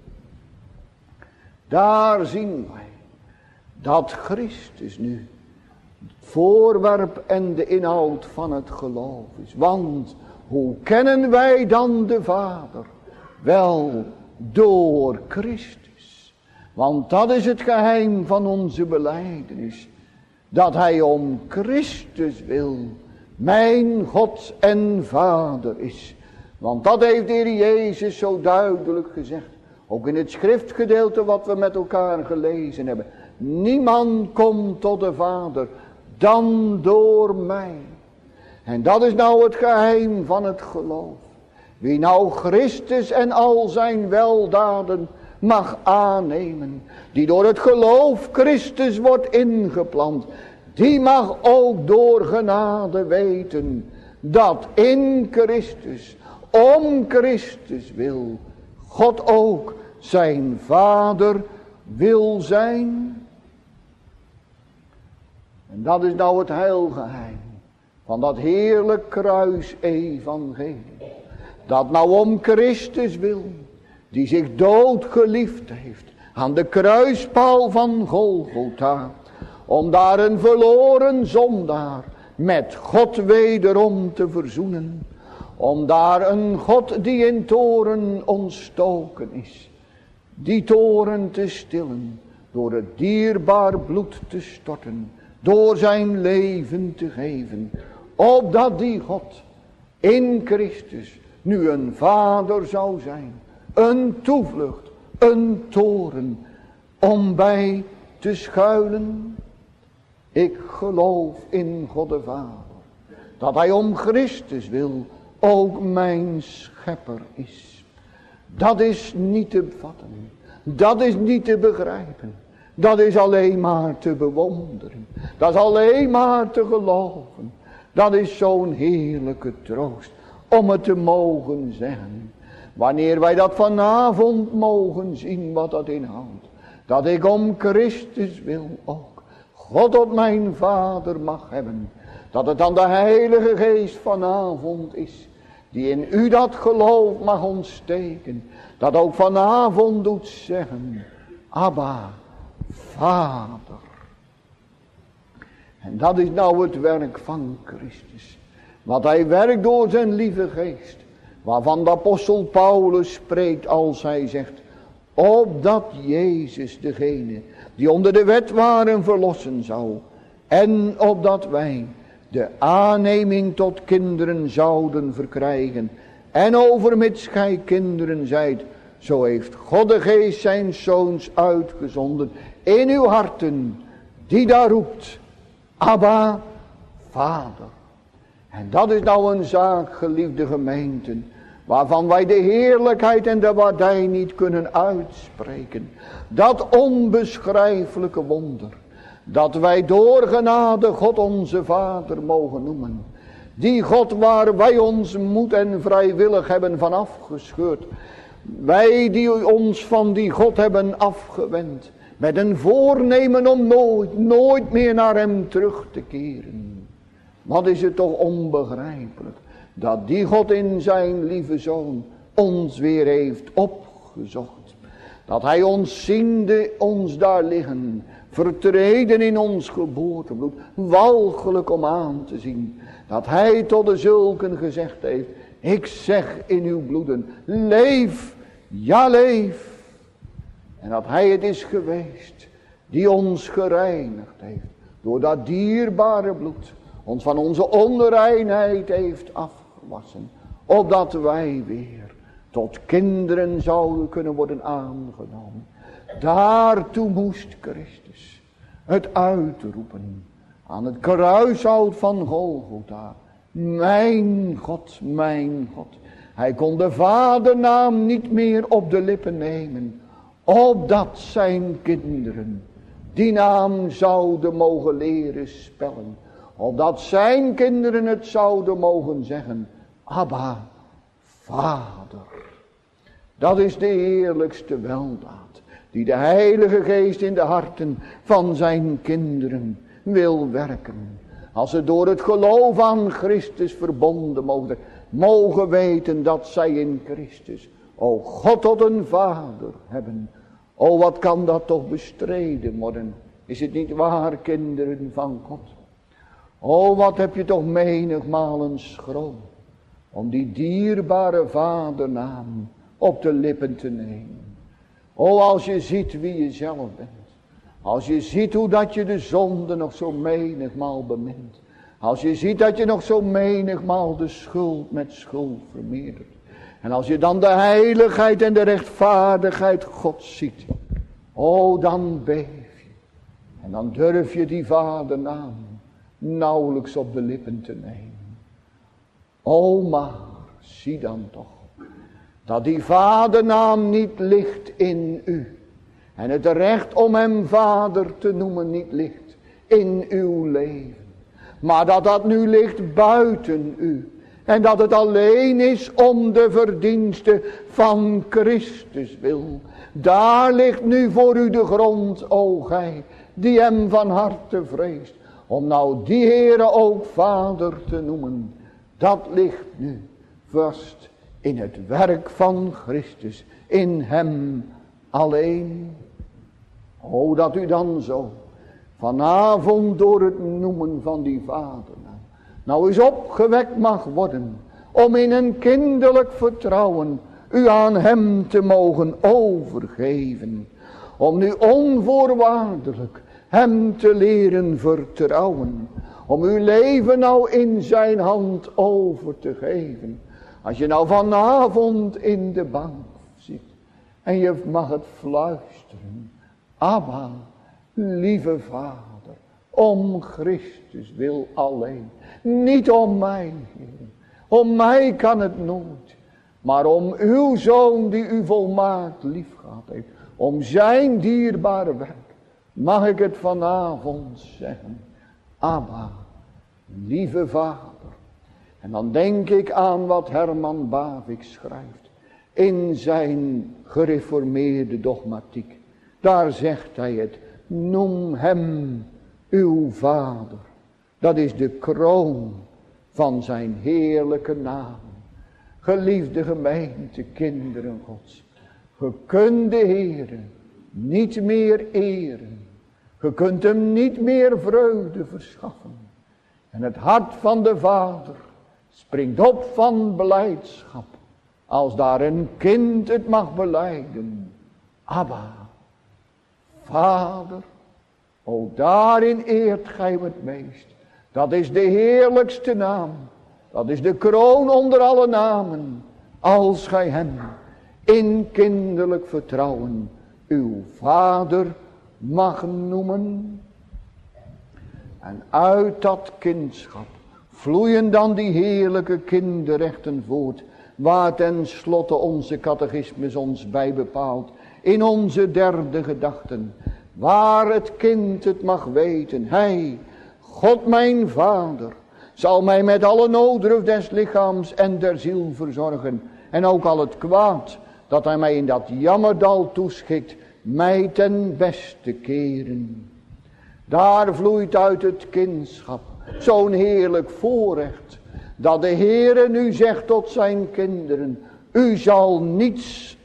Daar zien wij dat Christus nu het voorwerp en de inhoud van het geloof is. Want hoe kennen wij dan de Vader? Wel, door Christus. Want dat is het geheim van onze belijdenis. Dat hij om Christus wil mijn God en Vader is. Want dat heeft de Heer Jezus zo duidelijk gezegd. Ook in het schriftgedeelte wat we met elkaar gelezen hebben. Niemand komt tot de Vader dan door mij. En dat is nou het geheim van het geloof. Wie nou Christus en al zijn weldaden mag aannemen. Die door het geloof Christus wordt ingeplant. Die mag ook door genade weten. Dat in Christus, om Christus wil, God ook zijn Vader wil zijn. En dat is nou het heilgeheim van dat heerlijk kruis-evangelie. Dat nou om Christus wil, die zich doodgeliefd heeft aan de kruispaal van Golgotha. Om daar een verloren zondaar met God wederom te verzoenen. Om daar een God die in toren ontstoken is. Die toren te stillen. Door het dierbaar bloed te storten. Door zijn leven te geven. Opdat die God in Christus nu een vader zou zijn. Een toevlucht. Een toren. Om bij te schuilen. Ik geloof in God de Vader. Dat hij om Christus wil ook mijn schepper is. Dat is niet te vatten. Dat is niet te begrijpen. Dat is alleen maar te bewonderen. Dat is alleen maar te geloven. Dat is zo'n heerlijke troost om het te mogen zeggen. Wanneer wij dat vanavond mogen zien wat dat inhoudt. Dat ik om Christus wil ook God tot mijn Vader mag hebben. Dat het dan de Heilige Geest vanavond is. Die in u dat geloof mag ontsteken. Dat ook vanavond doet zeggen. Abba, Vader. En dat is nou het werk van Christus. Wat hij werkt door zijn lieve geest. Waarvan de apostel Paulus spreekt als hij zegt. Opdat Jezus degene die onder de wet waren verlossen zou. En opdat wij de aanneming tot kinderen zouden verkrijgen. En overmits gij kinderen zijt. Zo heeft God de Geest zijn zoons uitgezonden in uw harten. Die daar roept. Abba, Vader. En dat is nou een zaak, geliefde gemeenten. Waarvan wij de heerlijkheid en de waardij niet kunnen uitspreken. Dat onbeschrijfelijke wonder. Dat wij door genade God onze Vader mogen noemen. Die God waar wij ons moed en vrijwillig hebben van afgescheurd. Wij die ons van die God hebben afgewend. Met een voornemen om nooit, nooit meer naar hem terug te keren. Wat is het toch onbegrijpelijk. Dat die God in zijn lieve Zoon ons weer heeft opgezocht. Dat hij ons ziende ons daar liggen. Vertreden in ons geboortebloed. Walgelijk om aan te zien. Dat hij tot de zulken gezegd heeft. Ik zeg in uw bloeden. Leef, ja leef. En dat hij het is geweest. Die ons gereinigd heeft. Door dat dierbare bloed. Ons van onze onreinheid heeft afgewassen. Opdat wij weer tot kinderen zouden kunnen worden aangenomen. Daartoe moest Christus het uitroepen. Aan het kruishout van Golgotha. Mijn God, mijn God. Hij kon de vadernaam niet meer op de lippen nemen. Opdat zijn kinderen die naam zouden mogen leren spellen. Opdat zijn kinderen het zouden mogen zeggen. Abba, Vader. Dat is de heerlijkste weldaad. Die de Heilige Geest in de harten van zijn kinderen wil werken. Als ze door het geloof aan Christus verbonden mogen. Mogen weten dat zij in Christus. O God tot een Vader hebben. O wat kan dat toch bestreden worden. Is het niet waar, kinderen van God? O wat heb je toch menigmaal een schroom. Om die dierbare vadernaam op de lippen te nemen. O als je ziet wie je zelf bent. Als je ziet hoe dat je de zonde nog zo menigmaal bemint. Als je ziet dat je nog zo menigmaal de schuld met schuld vermeerdert. En als je dan de heiligheid en de rechtvaardigheid Gods ziet. O dan beef je. En dan durf je die vadernaam nauwelijks op de lippen te nemen. O maar, zie dan toch. Dat die vadernaam niet ligt in u. En het recht om hem vader te noemen niet ligt in uw leven. Maar dat dat nu ligt buiten u. En dat het alleen is om de verdienste van Christus wil. Daar ligt nu voor u de grond, o gij, die hem van harte vreest. Om nou die Heere ook vader te noemen. Dat ligt nu vast in het werk van Christus. In hem alleen. O dat u dan zo vanavond door het noemen van die vader nou eens opgewekt mag worden. Om in een kinderlijk vertrouwen u aan hem te mogen overgeven. Om nu onvoorwaardelijk hem te leren vertrouwen. Om uw leven nou in zijn hand over te geven. Als je nou vanavond in de bank zit. En je mag het fluisteren. Abba, lieve Vader, om Christus wil alleen. Niet om mij, Heer. Om mij kan het nooit. Maar om uw Zoon die u volmaakt lief gehad heeft. Om zijn dierbare werk. Mag ik het vanavond zeggen. Abba, lieve Vader. En dan denk ik aan wat Herman Bavinck schrijft. in zijn gereformeerde dogmatiek. Daar zegt hij het. Noem hem uw vader. Dat is de kroon van zijn heerlijke naam. Geliefde gemeente, kinderen Gods. Ge kunt de Heere niet meer eren. Je kunt hem niet meer vreugde verschaffen. En het hart van de vader springt op van blijdschap. Als daar een kind het mag belijden. Abba, Vader, o daarin eert gij hem het meest. Dat is de heerlijkste naam. Dat is de kroon onder alle namen. Als gij hem in kinderlijk vertrouwen uw vader mag noemen. En uit dat kindschap vloeien dan die heerlijke kinderrechten voort. Waar ten slotte onze catechismus ons bij bepaalt. In onze derde gedachten. Waar het kind het mag weten. Hij, God mijn vader, zal mij met alle nooddruf des lichaams en der ziel verzorgen. En ook al het kwaad dat hij mij in dat jammerdal toeschikt, mij ten beste keren. Daar vloeit uit het kindschap zo'n heerlijk voorrecht. Dat de Heere nu zegt tot zijn kinderen. U zal niets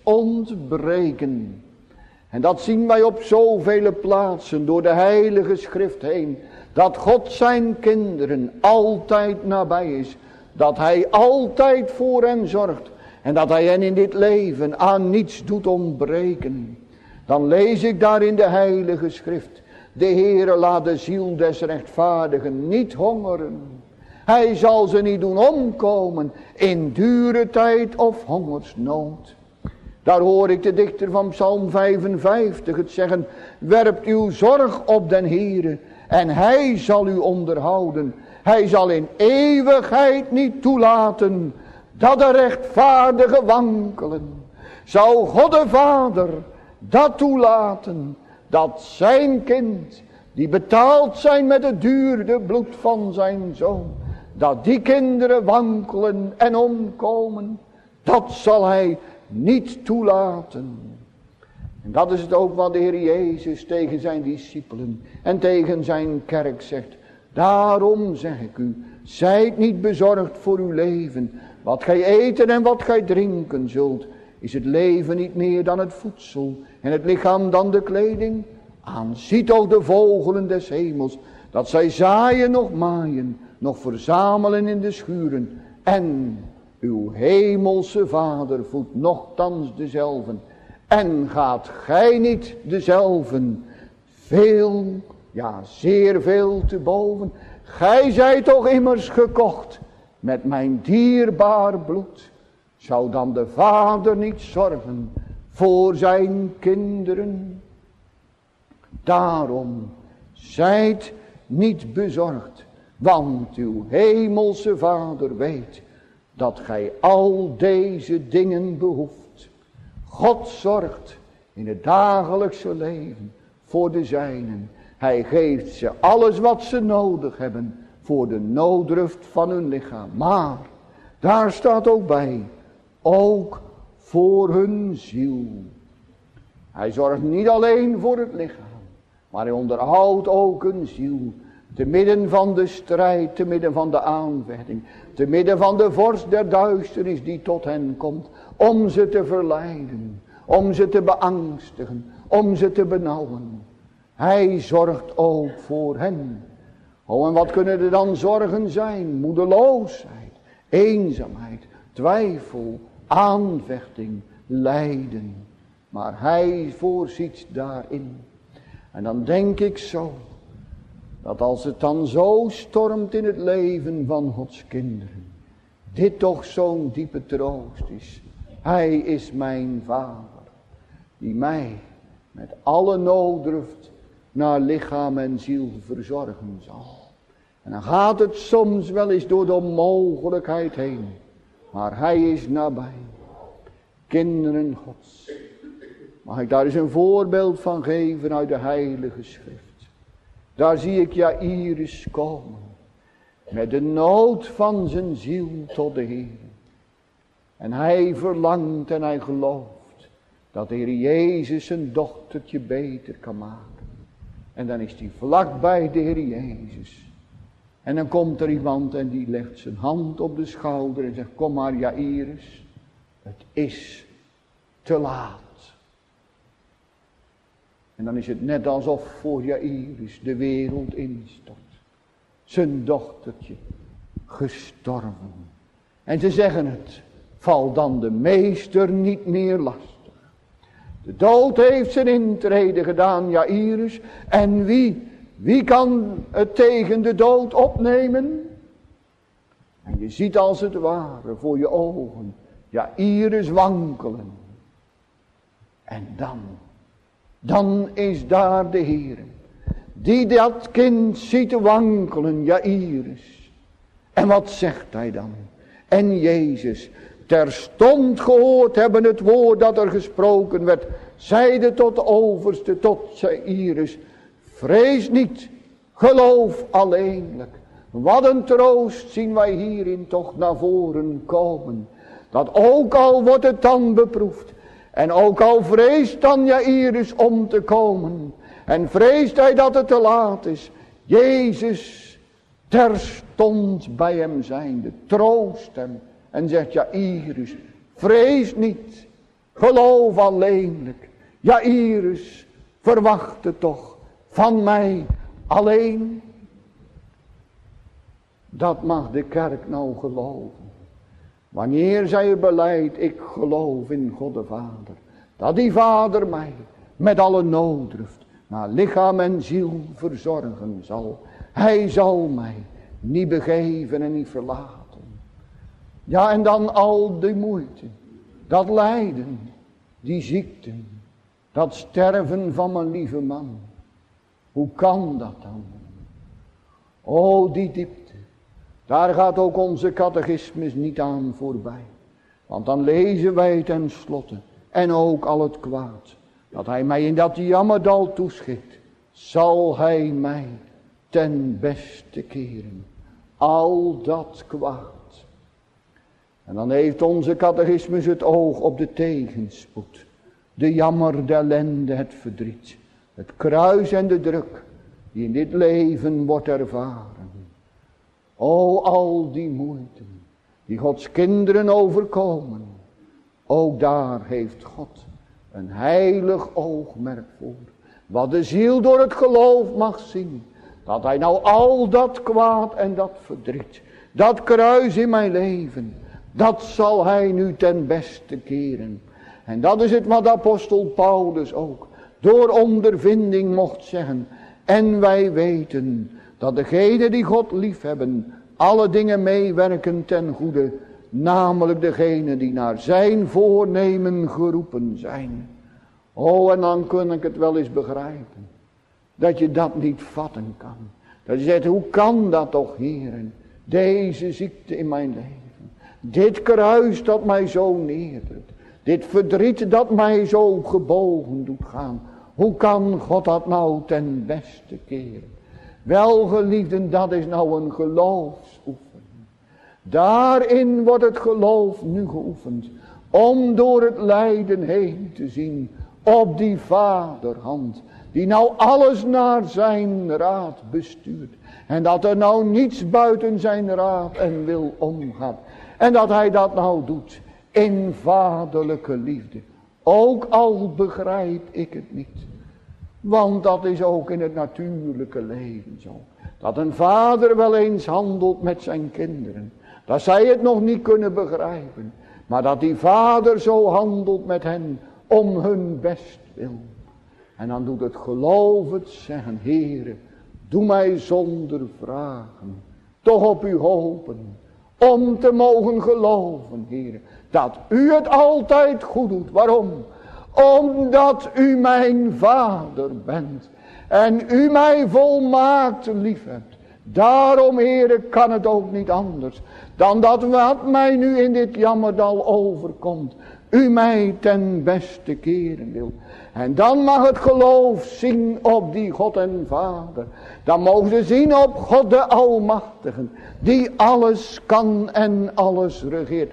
ontbreken. En dat zien wij op zoveel plaatsen door de heilige schrift heen. Dat God zijn kinderen altijd nabij is. Dat hij altijd voor hen zorgt. En dat hij hen in dit leven aan niets doet ontbreken. Dan lees ik daar in de heilige schrift. De Heere laat de ziel des rechtvaardigen niet hongeren. Hij zal ze niet doen omkomen in dure tijd of hongersnood. Daar hoor ik de dichter van Psalm vijfenvijftig het zeggen. Werpt uw zorg op den Heere en hij zal u onderhouden. Hij zal in eeuwigheid niet toelaten dat de rechtvaardigen wankelen. Zou God de Vader dat toelaten, dat zijn kind, die betaald zijn met het duurde bloed van zijn zoon, dat die kinderen wankelen en omkomen, dat zal hij niet toelaten. En dat is het ook wat de Heer Jezus tegen zijn discipelen en tegen zijn kerk zegt. Daarom zeg ik u, zijt niet bezorgd voor uw leven. Wat gij eten en wat gij drinken zult, is het leven niet meer dan het voedsel en het lichaam dan de kleding? Aanziet ook de vogelen des hemels, dat zij zaaien nog maaien, nog verzamelen in de schuren. En uw hemelse Vader voedt nochtans dezelven. En gaat gij niet dezelven veel, ja zeer veel te boven? Gij zijt toch immers gekocht met mijn dierbaar bloed. Zou dan de Vader niet zorgen voor zijn kinderen? Daarom zijt niet bezorgd, want uw hemelse Vader weet dat gij al deze dingen behoeft. God zorgt in het dagelijkse leven voor de zijnen. Hij geeft ze alles wat ze nodig hebben voor de nooddruft van hun lichaam. Maar daar staat ook bij, ook voor hun ziel. Hij zorgt niet alleen voor het lichaam, maar hij onderhoudt ook een ziel. Te midden van de strijd, te midden van de aanvechting, te midden van de vorst der duisternis die tot hen komt. Om ze te verleiden, om ze te beangstigen, om ze te benauwen. Hij zorgt ook voor hen. Oh, en wat kunnen er dan zorgen zijn? Moedeloosheid, eenzaamheid, twijfel, aanvechting, lijden. Maar hij voorziet daarin. En dan denk ik zo, dat als het dan zo stormt in het leven van Gods kinderen, dit toch zo'n diepe troost is. Hij is mijn Vader, die mij met alle nooddruft naar lichaam en ziel verzorgen zal. En dan gaat het soms wel eens door de onmogelijkheid heen, maar hij is nabij. Kinderen Gods, mag ik daar eens een voorbeeld van geven uit de heilige schrift. Daar zie ik Jairus komen, met de nood van zijn ziel tot de Heer. En hij verlangt en hij gelooft dat de Heer Jezus zijn dochtertje beter kan maken. En dan is hij vlak bij de Heer Jezus. En dan komt er iemand en die legt zijn hand op de schouder en zegt, kom maar Jairus, het is te laat. En dan is het net alsof voor Jairus de wereld instort. Zijn dochtertje gestorven. En ze zeggen het, val dan de meester niet meer lastig. De dood heeft zijn intrede gedaan, Jairus. En wie, wie kan het tegen de dood opnemen? En je ziet als het ware voor je ogen Jairus wankelen. En dan, dan is daar de Heer, die dat kind ziet wankelen, Jairus. En wat zegt hij dan? En Jezus, terstond gehoord hebben het woord dat er gesproken werd, zeide tot de overste, tot Jairus, vrees niet, geloof alleenlijk. Wat een troost zien wij hierin toch naar voren komen. Dat ook al wordt het dan beproefd, en ook al vreest dan Jairus om te komen, en vreest hij dat het te laat is, Jezus terstond bij hem zijnde, troost hem en zegt, Jairus, vrees niet, geloof alleenlijk. Jairus, verwacht het toch van mij alleen. Dat mag de kerk nou geloven. Wanneer zij beleidt, ik geloof in God de Vader. Dat die Vader mij met alle nooddruft naar lichaam en ziel verzorgen zal. Hij zal mij niet begeven en niet verlaten. Ja, en dan al die moeite, dat lijden, die ziekten, dat sterven van mijn lieve man. Hoe kan dat dan? O, die diepte. Daar gaat ook onze catechismus niet aan voorbij. Want dan lezen wij ten slotte, en ook al het kwaad, dat hij mij in dat jammerdal toeschikt, zal hij mij ten beste keren. Al dat kwaad. En dan heeft onze catechismus het oog op de tegenspoed. De jammer, de ellende, het verdriet. Het kruis en de druk die in dit leven wordt ervaren. O, al die moeite die Gods kinderen overkomen. Ook daar heeft God een heilig oogmerk voor. Wat de ziel door het geloof mag zien. Dat hij nou al dat kwaad en dat verdriet, dat kruis in mijn leven, dat zal hij nu ten beste keren. En dat is het wat apostel Paulus ook door ondervinding mocht zeggen. En wij weten dat degenen die God liefhebben, alle dingen meewerken ten goede. Namelijk degenen die naar zijn voornemen geroepen zijn. Oh, en dan kun ik het wel eens begrijpen. Dat je dat niet vatten kan. Dat je zegt, hoe kan dat toch, heren? Deze ziekte in mijn leven. Dit kruis dat mij zo neerdrukt. Dit verdriet dat mij zo gebogen doet gaan. Hoe kan God dat nou ten beste keren? Wel, geliefden, dat is nou een geloofsoefening. Daarin wordt het geloof nu geoefend. Om door het lijden heen te zien op die vaderhand. Die nou alles naar zijn raad bestuurt. En dat er nou niets buiten zijn raad en wil omgaat. En dat hij dat nou doet in vaderlijke liefde. Ook al begrijp ik het niet. Want dat is ook in het natuurlijke leven zo. Dat een vader wel eens handelt met zijn kinderen. Dat zij het nog niet kunnen begrijpen. Maar dat die vader zo handelt met hen om hun best wil. En dan doet het geloof het zeggen, Heere, doe mij zonder vragen, toch op u hopen, om te mogen geloven, Heere, dat u het altijd goed doet. Waarom? Omdat u mijn vader bent en u mij volmaakt lief hebt. Daarom, Heere, kan het ook niet anders dan dat wat mij nu in dit jammerdal overkomt, u mij ten beste keren wil. En dan mag het geloof zien op die God en Vader. Dan mogen ze zien op God de Almachtige, die alles kan en alles regeert.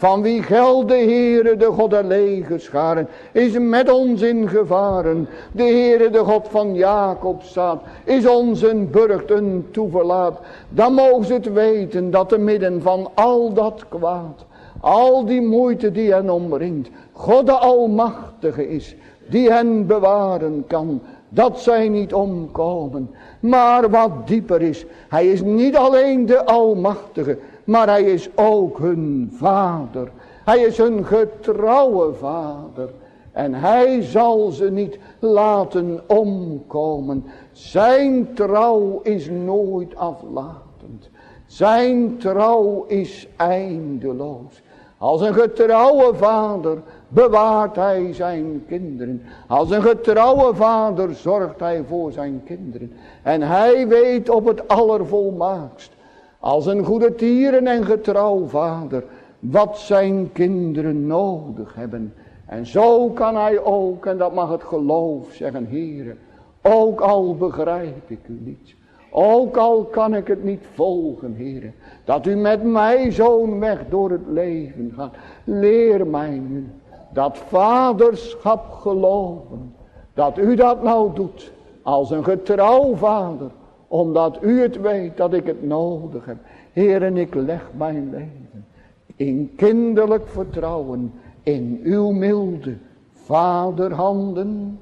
Van wie geldt de Heere, de God der legerscharen, is met ons in gevaren. De Heere, de God van Jacob staat, is ons een burcht, een toeverlaat. Dan mogen ze het weten, dat te midden van al dat kwaad, al die moeite die hen omringt, God de Almachtige is, die hen bewaren kan, dat zij niet omkomen. Maar wat dieper is, hij is niet alleen de Almachtige, maar hij is ook hun vader. Hij is hun getrouwe vader. En hij zal ze niet laten omkomen. Zijn trouw is nooit aflatend. Zijn trouw is eindeloos. Als een getrouwe vader bewaart hij zijn kinderen. Als een getrouwe vader zorgt hij voor zijn kinderen. En hij weet op het allervolmaakst, als een goede tieren en getrouw vader, wat zijn kinderen nodig hebben. En zo kan hij ook, en dat mag het geloof zeggen, Heere, ook al begrijp ik u niet, ook al kan ik het niet volgen, Heere, dat u met mij zo'n weg door het leven gaat. Leer mij nu dat vaderschap geloven, dat u dat nou doet als een getrouw vader, omdat u het weet dat ik het nodig heb. Heer, en ik leg mijn leven in kinderlijk vertrouwen in uw milde vaderhanden.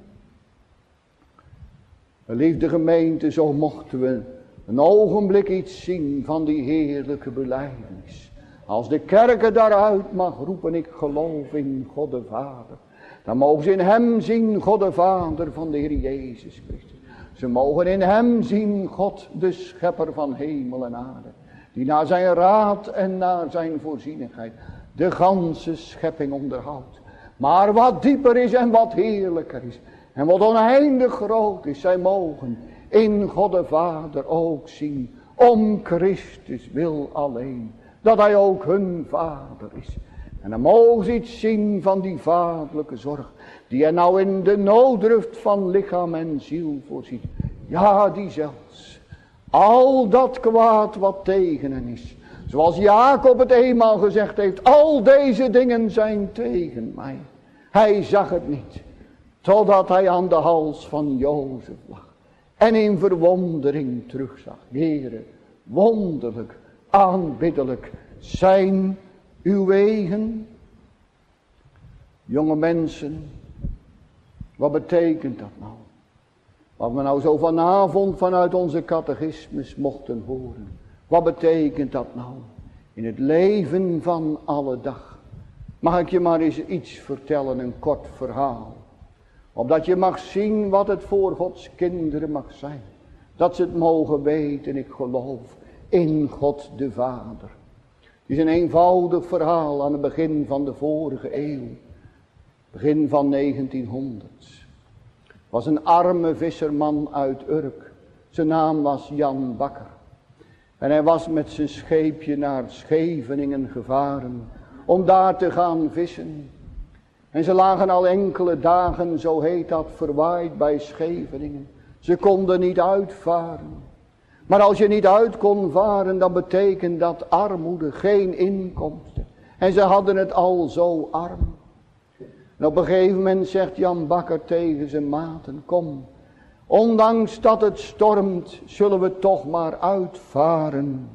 Geliefde gemeente, zo mochten we een ogenblik iets zien van die heerlijke belijdenis. Als de kerken daaruit mag roepen, ik geloof in God de Vader, dan mogen ze in hem zien God de Vader van de Heer Jezus Christus. Ze mogen in hem zien God de schepper van hemel en aarde, die naar zijn raad en naar zijn voorzienigheid de ganse schepping onderhoudt. Maar wat dieper is en wat heerlijker is en wat oneindig groot is, zij mogen in God de Vader ook zien, om Christus wil alleen, dat hij ook hun vader is. En dan mogen ze iets zien van die vaderlijke zorg, die er nou in de nooddruft van lichaam en ziel voorziet. Ja, die zelfs al dat kwaad wat tegen hen is, zoals Jacob het eenmaal gezegd heeft, al deze dingen zijn tegen mij. Hij zag het niet, totdat hij aan de hals van Jozef lag en in verwondering terugzag. Heere, wonderlijk, aanbiddelijk zijn uw wegen. Jonge mensen, wat betekent dat nou? Wat we nou zo vanavond vanuit onze catechismus mochten horen. Wat betekent dat nou in het leven van alle dag? Mag ik je maar eens iets vertellen, een kort verhaal. Opdat je mag zien wat het voor Gods kinderen mag zijn. Dat ze het mogen weten, ik geloof in God de Vader. Het is een eenvoudig verhaal aan het begin van de vorige eeuw. Begin van negentienhonderd. Was een arme visserman uit Urk. Zijn naam was Jan Bakker. En hij was met zijn scheepje naar Scheveningen gevaren om daar te gaan vissen. En ze lagen al enkele dagen, zo heet dat, verwaaid bij Scheveningen. Ze konden niet uitvaren. Maar als je niet uit kon varen, dan betekent dat armoede, geen inkomsten. En ze hadden het al zo arm. En op een gegeven moment zegt Jan Bakker tegen zijn maten, kom, ondanks dat het stormt, zullen we toch maar uitvaren.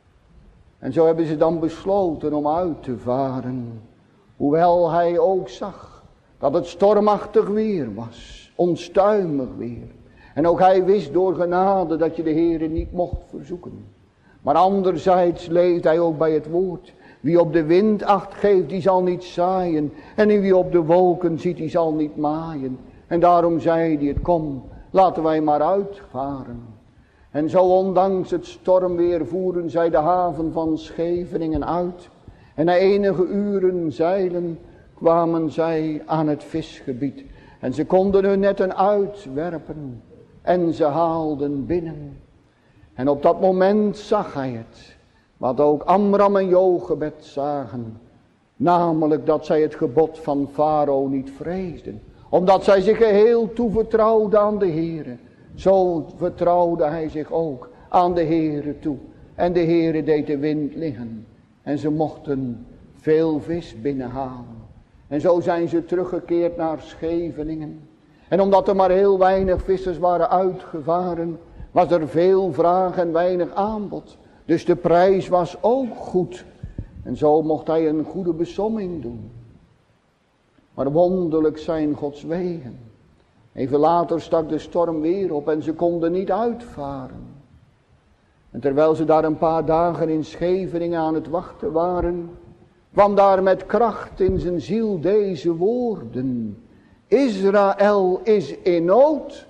En zo hebben ze dan besloten om uit te varen. Hoewel hij ook zag dat het stormachtig weer was, onstuimig weer. En ook hij wist door genade dat je de Heere niet mocht verzoeken. Maar anderzijds leeft hij ook bij het woord. Wie op de wind acht geeft, die zal niet zaaien. En wie op de wolken ziet, die zal niet maaien. En daarom zei hij het, kom, laten wij maar uitvaren. En zo ondanks het stormweer voeren zij de haven van Scheveningen uit. En na enige uren zeilen kwamen zij aan het visgebied. En ze konden hun netten uitwerpen. En ze haalden binnen. En op dat moment zag hij het. Wat ook Amram en Jochebed zagen. Namelijk dat zij het gebod van Farao niet vreesden. Omdat zij zich geheel toevertrouwden aan de Heere. Zo vertrouwde hij zich ook aan de Heere toe. En de Heere deed de wind liggen. En ze mochten veel vis binnenhalen. En zo zijn ze teruggekeerd naar Scheveningen. En omdat er maar heel weinig vissers waren uitgevaren, was er veel vraag en weinig aanbod. Dus de prijs was ook goed. En zo mocht hij een goede besomming doen. Maar wonderlijk zijn Gods wegen. Even later stak de storm weer op en ze konden niet uitvaren. En terwijl ze daar een paar dagen in Scheveningen aan het wachten waren, kwam daar met kracht in zijn ziel deze woorden: Israël is in nood.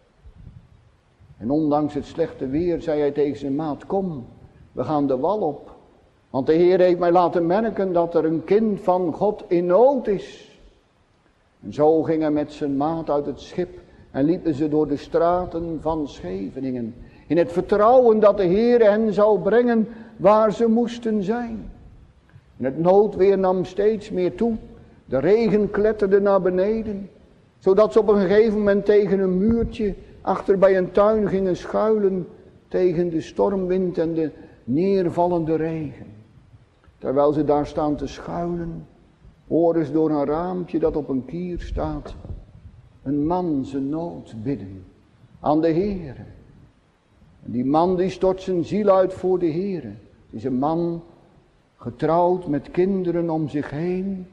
En ondanks het slechte weer zei hij tegen zijn maat: kom, we gaan de wal op. Want de Heer heeft mij laten merken dat er een kind van God in nood is. En zo ging hij met zijn maat uit het schip en liepen ze door de straten van Scheveningen. In het vertrouwen dat de Heer hen zou brengen waar ze moesten zijn. En het noodweer nam steeds meer toe. De regen kletterde naar beneden. Zodat ze op een gegeven moment tegen een muurtje achter bij een tuin gingen schuilen. Tegen de stormwind en de neervallende regen. Terwijl ze daar staan te schuilen, horen ze door een raampje dat op een kier staat een man zijn nood bidden aan de Heere. En die man die stort zijn ziel uit voor de Heere. Het is een man getrouwd met kinderen om zich heen.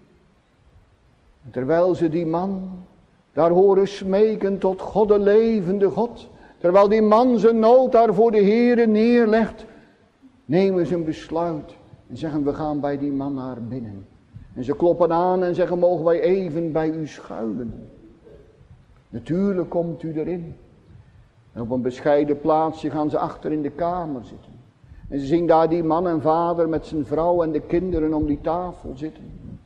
En terwijl ze die man daar horen smeken tot God de levende God. Terwijl die man zijn nood daar voor de Heere neerlegt, nemen ze een besluit. En zeggen: we gaan bij die man naar binnen. En ze kloppen aan en zeggen: mogen wij even bij u schuilen? Natuurlijk komt u erin. En op een bescheiden plaatsje gaan ze achter in de kamer zitten. En ze zien daar die man en vader met zijn vrouw en de kinderen om die tafel zitten.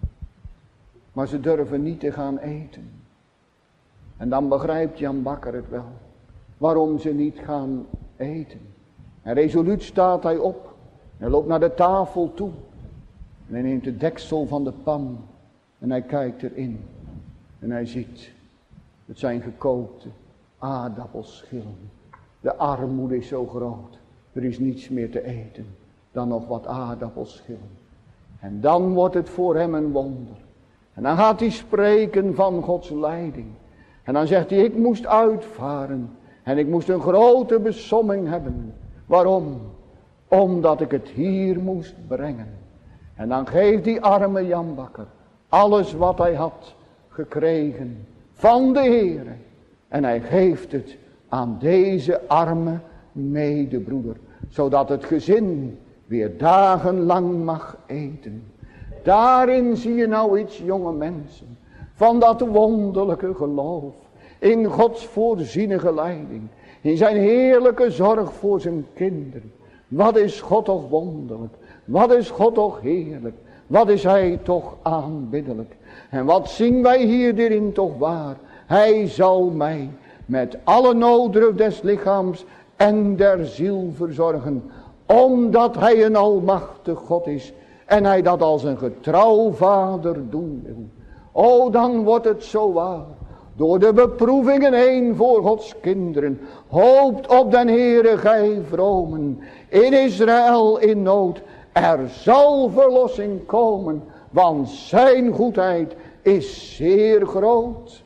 Maar ze durven niet te gaan eten. En dan begrijpt Jan Bakker het wel. Waarom ze niet gaan eten. En resoluut staat hij op. Hij loopt naar de tafel toe. En hij neemt de deksel van de pan. En hij kijkt erin. En hij ziet. Het zijn gekookte aardappelschillen. De armoede is zo groot. Er is niets meer te eten. Dan nog wat aardappelschillen. En dan wordt het voor hem een wonder. En dan gaat hij spreken van Gods leiding. En dan zegt hij: ik moest uitvaren. En ik moest een grote besomming hebben. Waarom? Omdat ik het hier moest brengen. En dan geeft die arme Jan Bakker alles wat hij had gekregen van de Heere. En hij geeft het aan deze arme medebroeder. Zodat het gezin weer dagenlang mag eten. Daarin zie je nou iets, jonge mensen. Van dat wonderlijke geloof. In Gods voorzienige leiding. In zijn heerlijke zorg voor zijn kinderen. Wat is God toch wonderlijk. Wat is God toch heerlijk. Wat is hij toch aanbiddelijk. En wat zien wij hier erin toch waar. Hij zal mij met alle nooddruk des lichaams en der ziel verzorgen. Omdat hij een almachtig God is. En hij dat als een getrouw vader doen wil. O, dan wordt het zo waar. Door de beproevingen heen voor Gods kinderen. Hoopt op den Heere gij vromen. In Israël in nood. Er zal verlossing komen. Want zijn goedheid is zeer groot.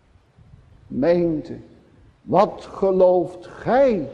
Meente, wat gelooft gij?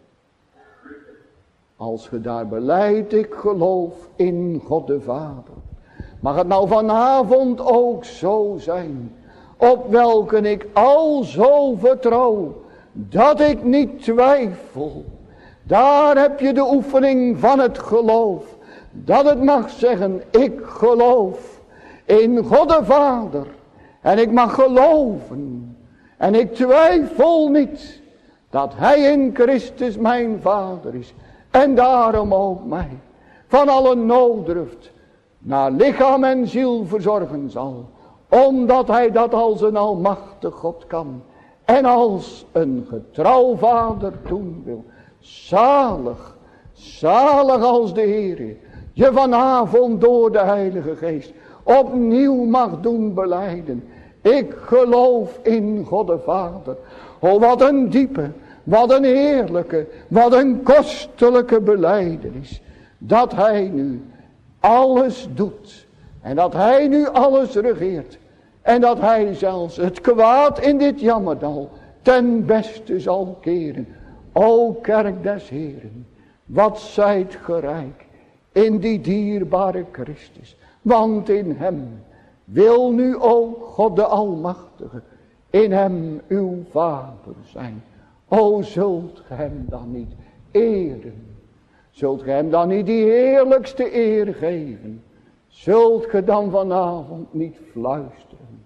Als ge daar beleidt: ik geloof in God de Vader. Mag het nou vanavond ook zo zijn. Op welke ik al zo vertrouw. Dat ik niet twijfel. Daar heb je de oefening van het geloof. Dat het mag zeggen: ik geloof in God de Vader. En ik mag geloven. En ik twijfel niet. Dat hij in Christus mijn Vader is. En daarom ook mij. Van alle nooddruft. Naar lichaam en ziel verzorgen zal. Omdat hij dat als een almachtig God kan. En als een getrouw vader doen wil. Zalig. Zalig als de Heer je vanavond door de Heilige Geest opnieuw mag doen belijden. Ik geloof in God de Vader. Oh, wat een diepe, wat een heerlijke, wat een kostelijke belijdenis. Dat hij nu alles doet En dat hij nu alles regeert. En dat hij zelfs het kwaad in dit jammerdal ten beste zal keren. O kerk des Heren, wat zijt gerijk in die dierbare Christus. Want in hem wil nu ook God de Almachtige in hem uw Vader zijn. O zult ge hem dan niet eren. Zult ge hem dan niet die heerlijkste eer geven. Zult ge dan vanavond niet fluisteren.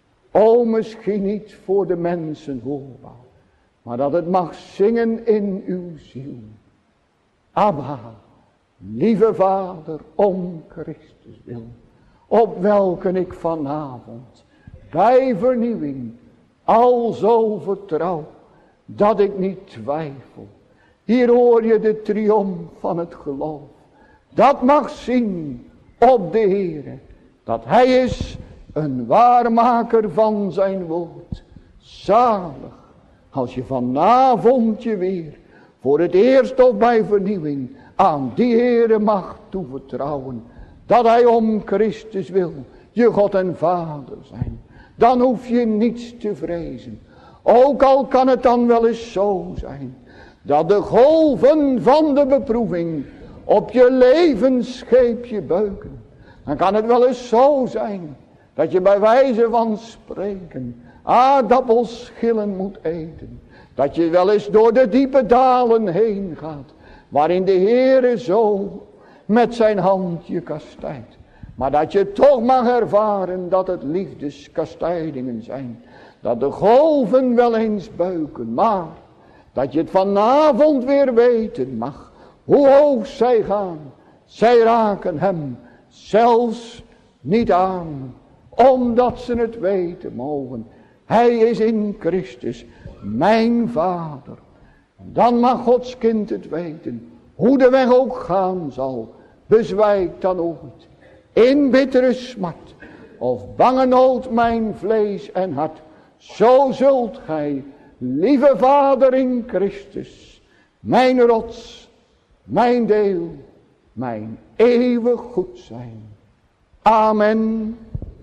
O misschien niet voor de mensen hoorbaar. Maar dat het mag zingen in uw ziel. Abba, lieve Vader, om Christus wil. Op welke ik vanavond bij vernieuwing al zo vertrouw. Dat ik niet twijfel. Hier hoor je de triomf van het geloof. Dat mag zien op de Heere. Dat hij is een waarmaker van zijn woord. Zalig. Als je vanavond je weer voor het eerst of bij vernieuwing aan die Heere mag toevertrouwen. Dat hij om Christus wil je God en Vader zijn. Dan hoef je niets te vrezen. Ook al kan het dan wel eens zo zijn. Dat de golven van de beproeving op je levensscheepje beuken. Dan kan het wel eens zo zijn. Dat je bij wijze van spreken aardappelschillen moet eten. Dat je wel eens door de diepe dalen heen gaat. Waarin de Heere zo met zijn hand je kastijdt. Maar dat je toch mag ervaren dat het liefdeskastijdingen zijn. Dat de golven wel eens beuken. Maar dat je het vanavond weer weten mag. Hoe hoog zij gaan. Zij raken hem zelfs niet aan. Omdat ze het weten mogen. Hij is in Christus mijn Vader. Dan mag Gods kind het weten. Hoe de weg ook gaan zal. Bezwijkt dan ooit. In bittere smart. Of bange nood mijn vlees en hart. Zo zult gij, lieve Vader in Christus. Mijn rots. Mijn deel. Mijn eeuwig goed zijn. Amen.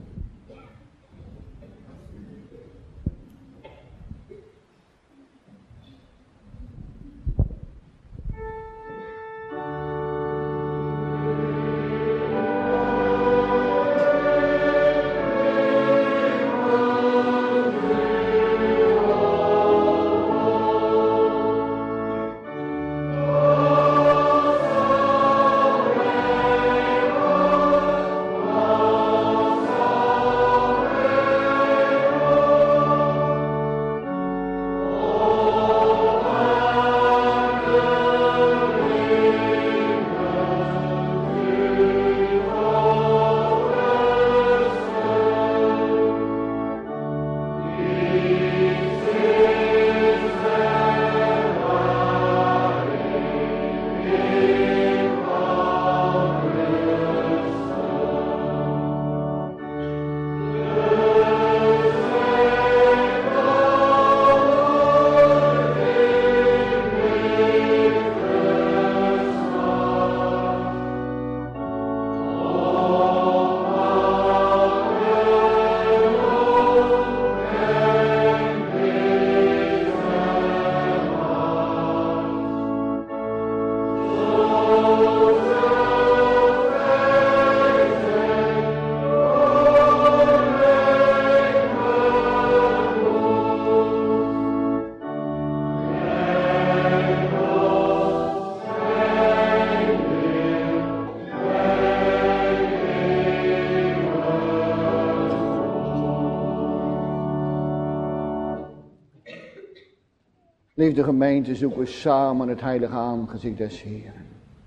Liefde gemeente, zoeken we samen het heilige aangezicht des Heeren.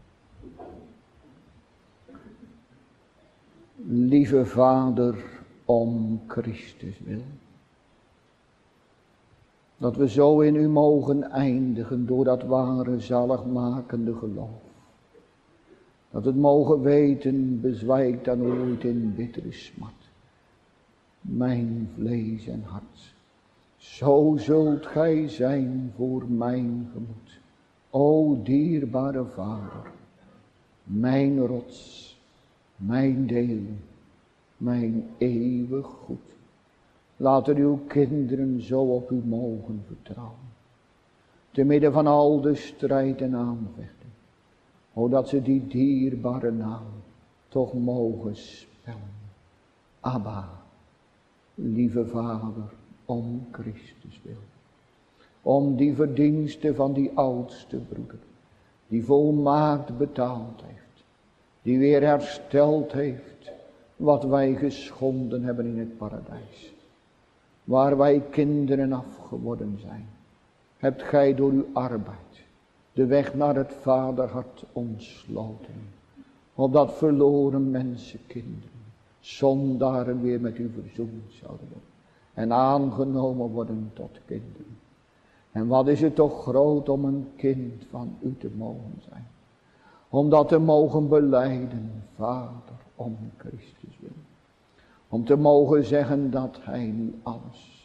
Lieve Vader, om Christus wil. Dat we zo in u mogen eindigen door dat ware zaligmakende geloof. Dat het mogen weten, bezwijkt dan ooit in bittere smart. Mijn vlees en hart. Zo zult gij zijn voor mijn gemoed. O dierbare Vader, mijn rots, mijn deel, mijn eeuwig goed. Laten uw kinderen zo op u mogen vertrouwen. Te midden van al de strijd en aanvechten. O, dat ze die dierbare naam toch mogen spellen. Abba, lieve Vader, om Christus wil. Om die verdienste van die oudste broeder. Die volmaakt betaald heeft. Die weer hersteld heeft wat wij geschonden hebben in het paradijs. Waar wij kinderen afgeworden zijn. Hebt gij door uw arbeid de weg naar het vaderhart ontsloten. Opdat verloren mensenkinderen, zondaren weer met u verzoend zouden worden. En aangenomen worden tot kinderen. En wat is het toch groot om een kind van u te mogen zijn. Om dat te mogen belijden, Vader, om Christus wil. Om te mogen zeggen dat hij nu alles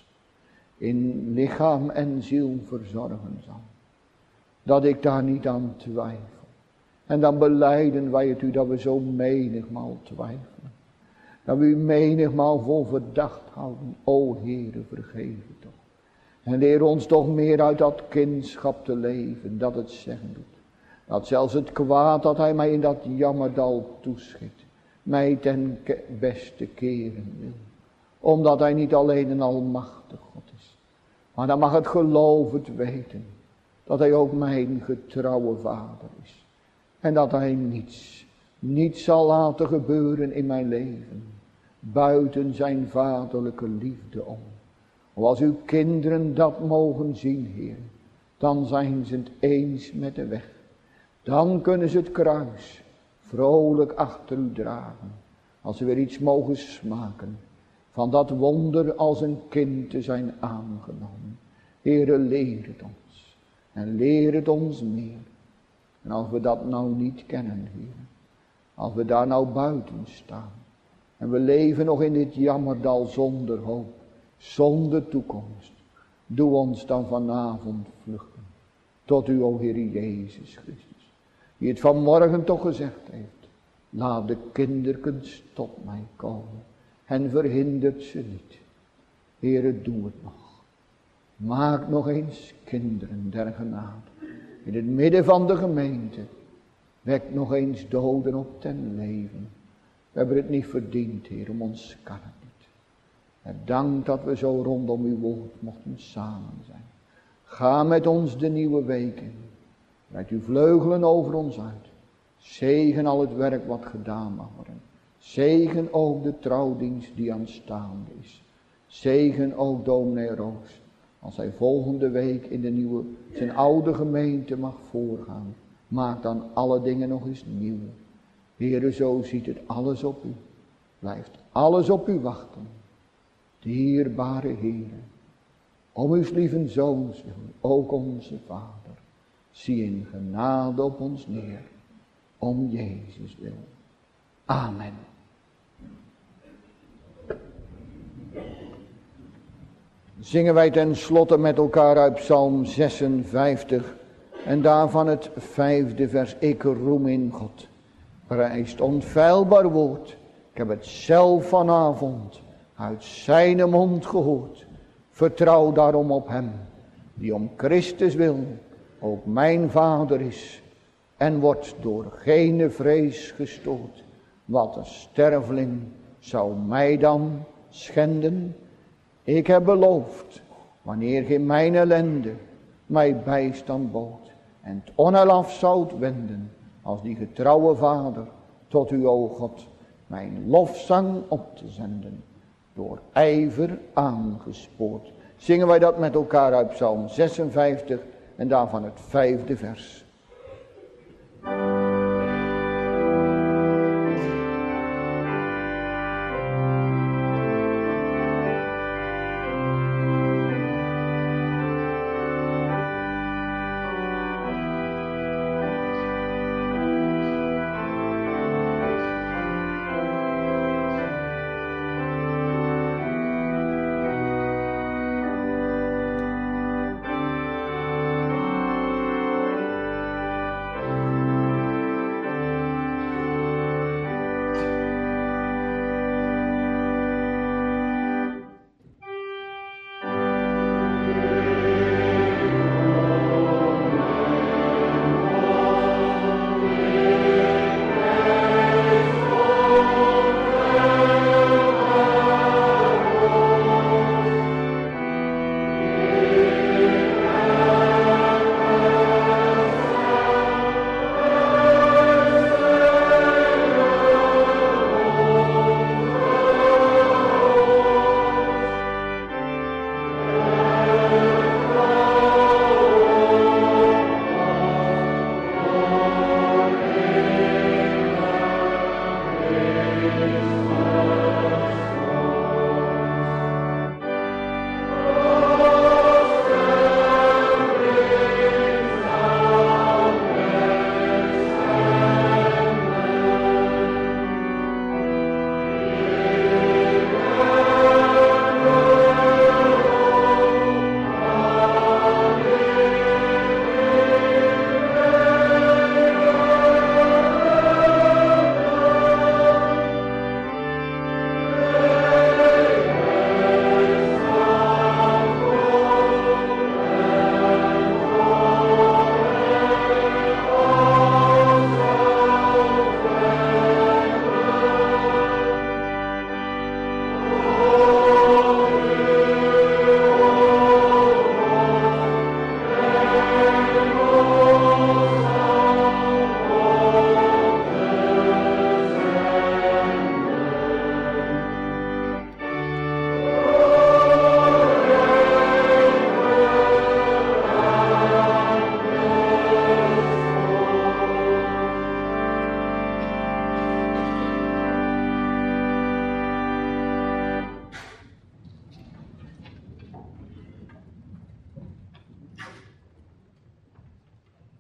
in lichaam en ziel verzorgen zal. Dat ik daar niet aan twijfel. En dan belijden wij het u dat we zo menigmaal twijfelen. Dat we u menigmaal vol verdacht houden. O Heere, vergeef toch. En leer ons toch meer uit dat kindschap te leven, dat het zeggen doet. Dat zelfs het kwaad dat hij mij in dat jammerdal toeschiet, mij ten beste keren wil. Omdat hij niet alleen een almachtig God is. Maar dan mag het geloof het weten. Dat hij ook mijn getrouwe vader is. En dat hij niets, niets zal laten gebeuren in mijn leven. Buiten zijn vaderlijke liefde om. Als uw kinderen dat mogen zien, Heer. Dan zijn ze het eens met de weg. Dan kunnen ze het kruis vrolijk achter u dragen. Als ze weer iets mogen smaken. Van dat wonder als een kind te zijn aangenomen. Heere, leer het ons. En leer het ons meer. En als we dat nou niet kennen, Heer. Als we daar nou buiten staan. En we leven nog in dit jammerdal zonder hoop. Zonder toekomst. Doe ons dan vanavond vluchten. Tot u, o Heer Jezus Christus. Die het vanmorgen toch gezegd heeft. Laat de kinderkens tot mij komen. En verhindert ze niet. Heere, doe het nog. Maak nog eens kinderen der genade. In het midden van de gemeente. Wek nog eens doden op ten leven. We hebben het niet verdiend, Heer, om ons kan het niet. En dank dat we zo rondom uw woord mochten samen zijn. Ga met ons de nieuwe week in. Breid uw vleugelen over ons uit. Zegen al het werk wat gedaan mag worden. Zegen ook de trouwdienst die aanstaande is. Zegen ook dominee Roos. Als hij volgende week in de nieuwe, zijn oude gemeente mag voorgaan. Maak dan alle dingen nog eens nieuw. Heere, zo ziet het alles op u. Blijft alles op u wachten. Dierbare Heere. Om uw lieve zoons wil, ook onze Vader. Zie in genade op ons neer. Om Jezus wil. Amen. Zingen wij ten slotte met elkaar uit Psalm zesenvijftig. En daarvan het vijfde vers. Ik roem in God. Prijst onfeilbaar woord. Ik heb het zelf vanavond uit zijn mond gehoord. Vertrouw daarom op hem. Die om Christus wil ook mijn vader is. En wordt door geen vrees gestoord. Wat een sterveling zou mij dan schenden. Ik heb beloofd, wanneer gij mijn ellende mij bijstand bood. En het onheil af zoudt wenden, als die getrouwe vader, tot u, o God, mijn lofzang op te zenden. Door ijver aangespoord. Zingen wij dat met elkaar uit Psalm zesenvijftig en daarvan het vijfde vers.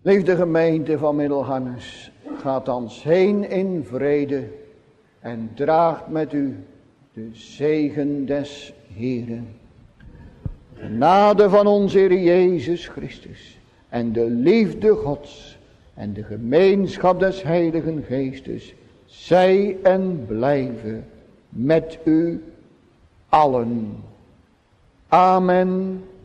Liefde gemeente van Middelharnis, gaat thans heen in vrede en draagt met u de zegen des Heeren. Genade van onze Heer Jezus Christus en de liefde Gods en de gemeenschap des Heiligen Geestes, zij en blijven met u allen. Amen.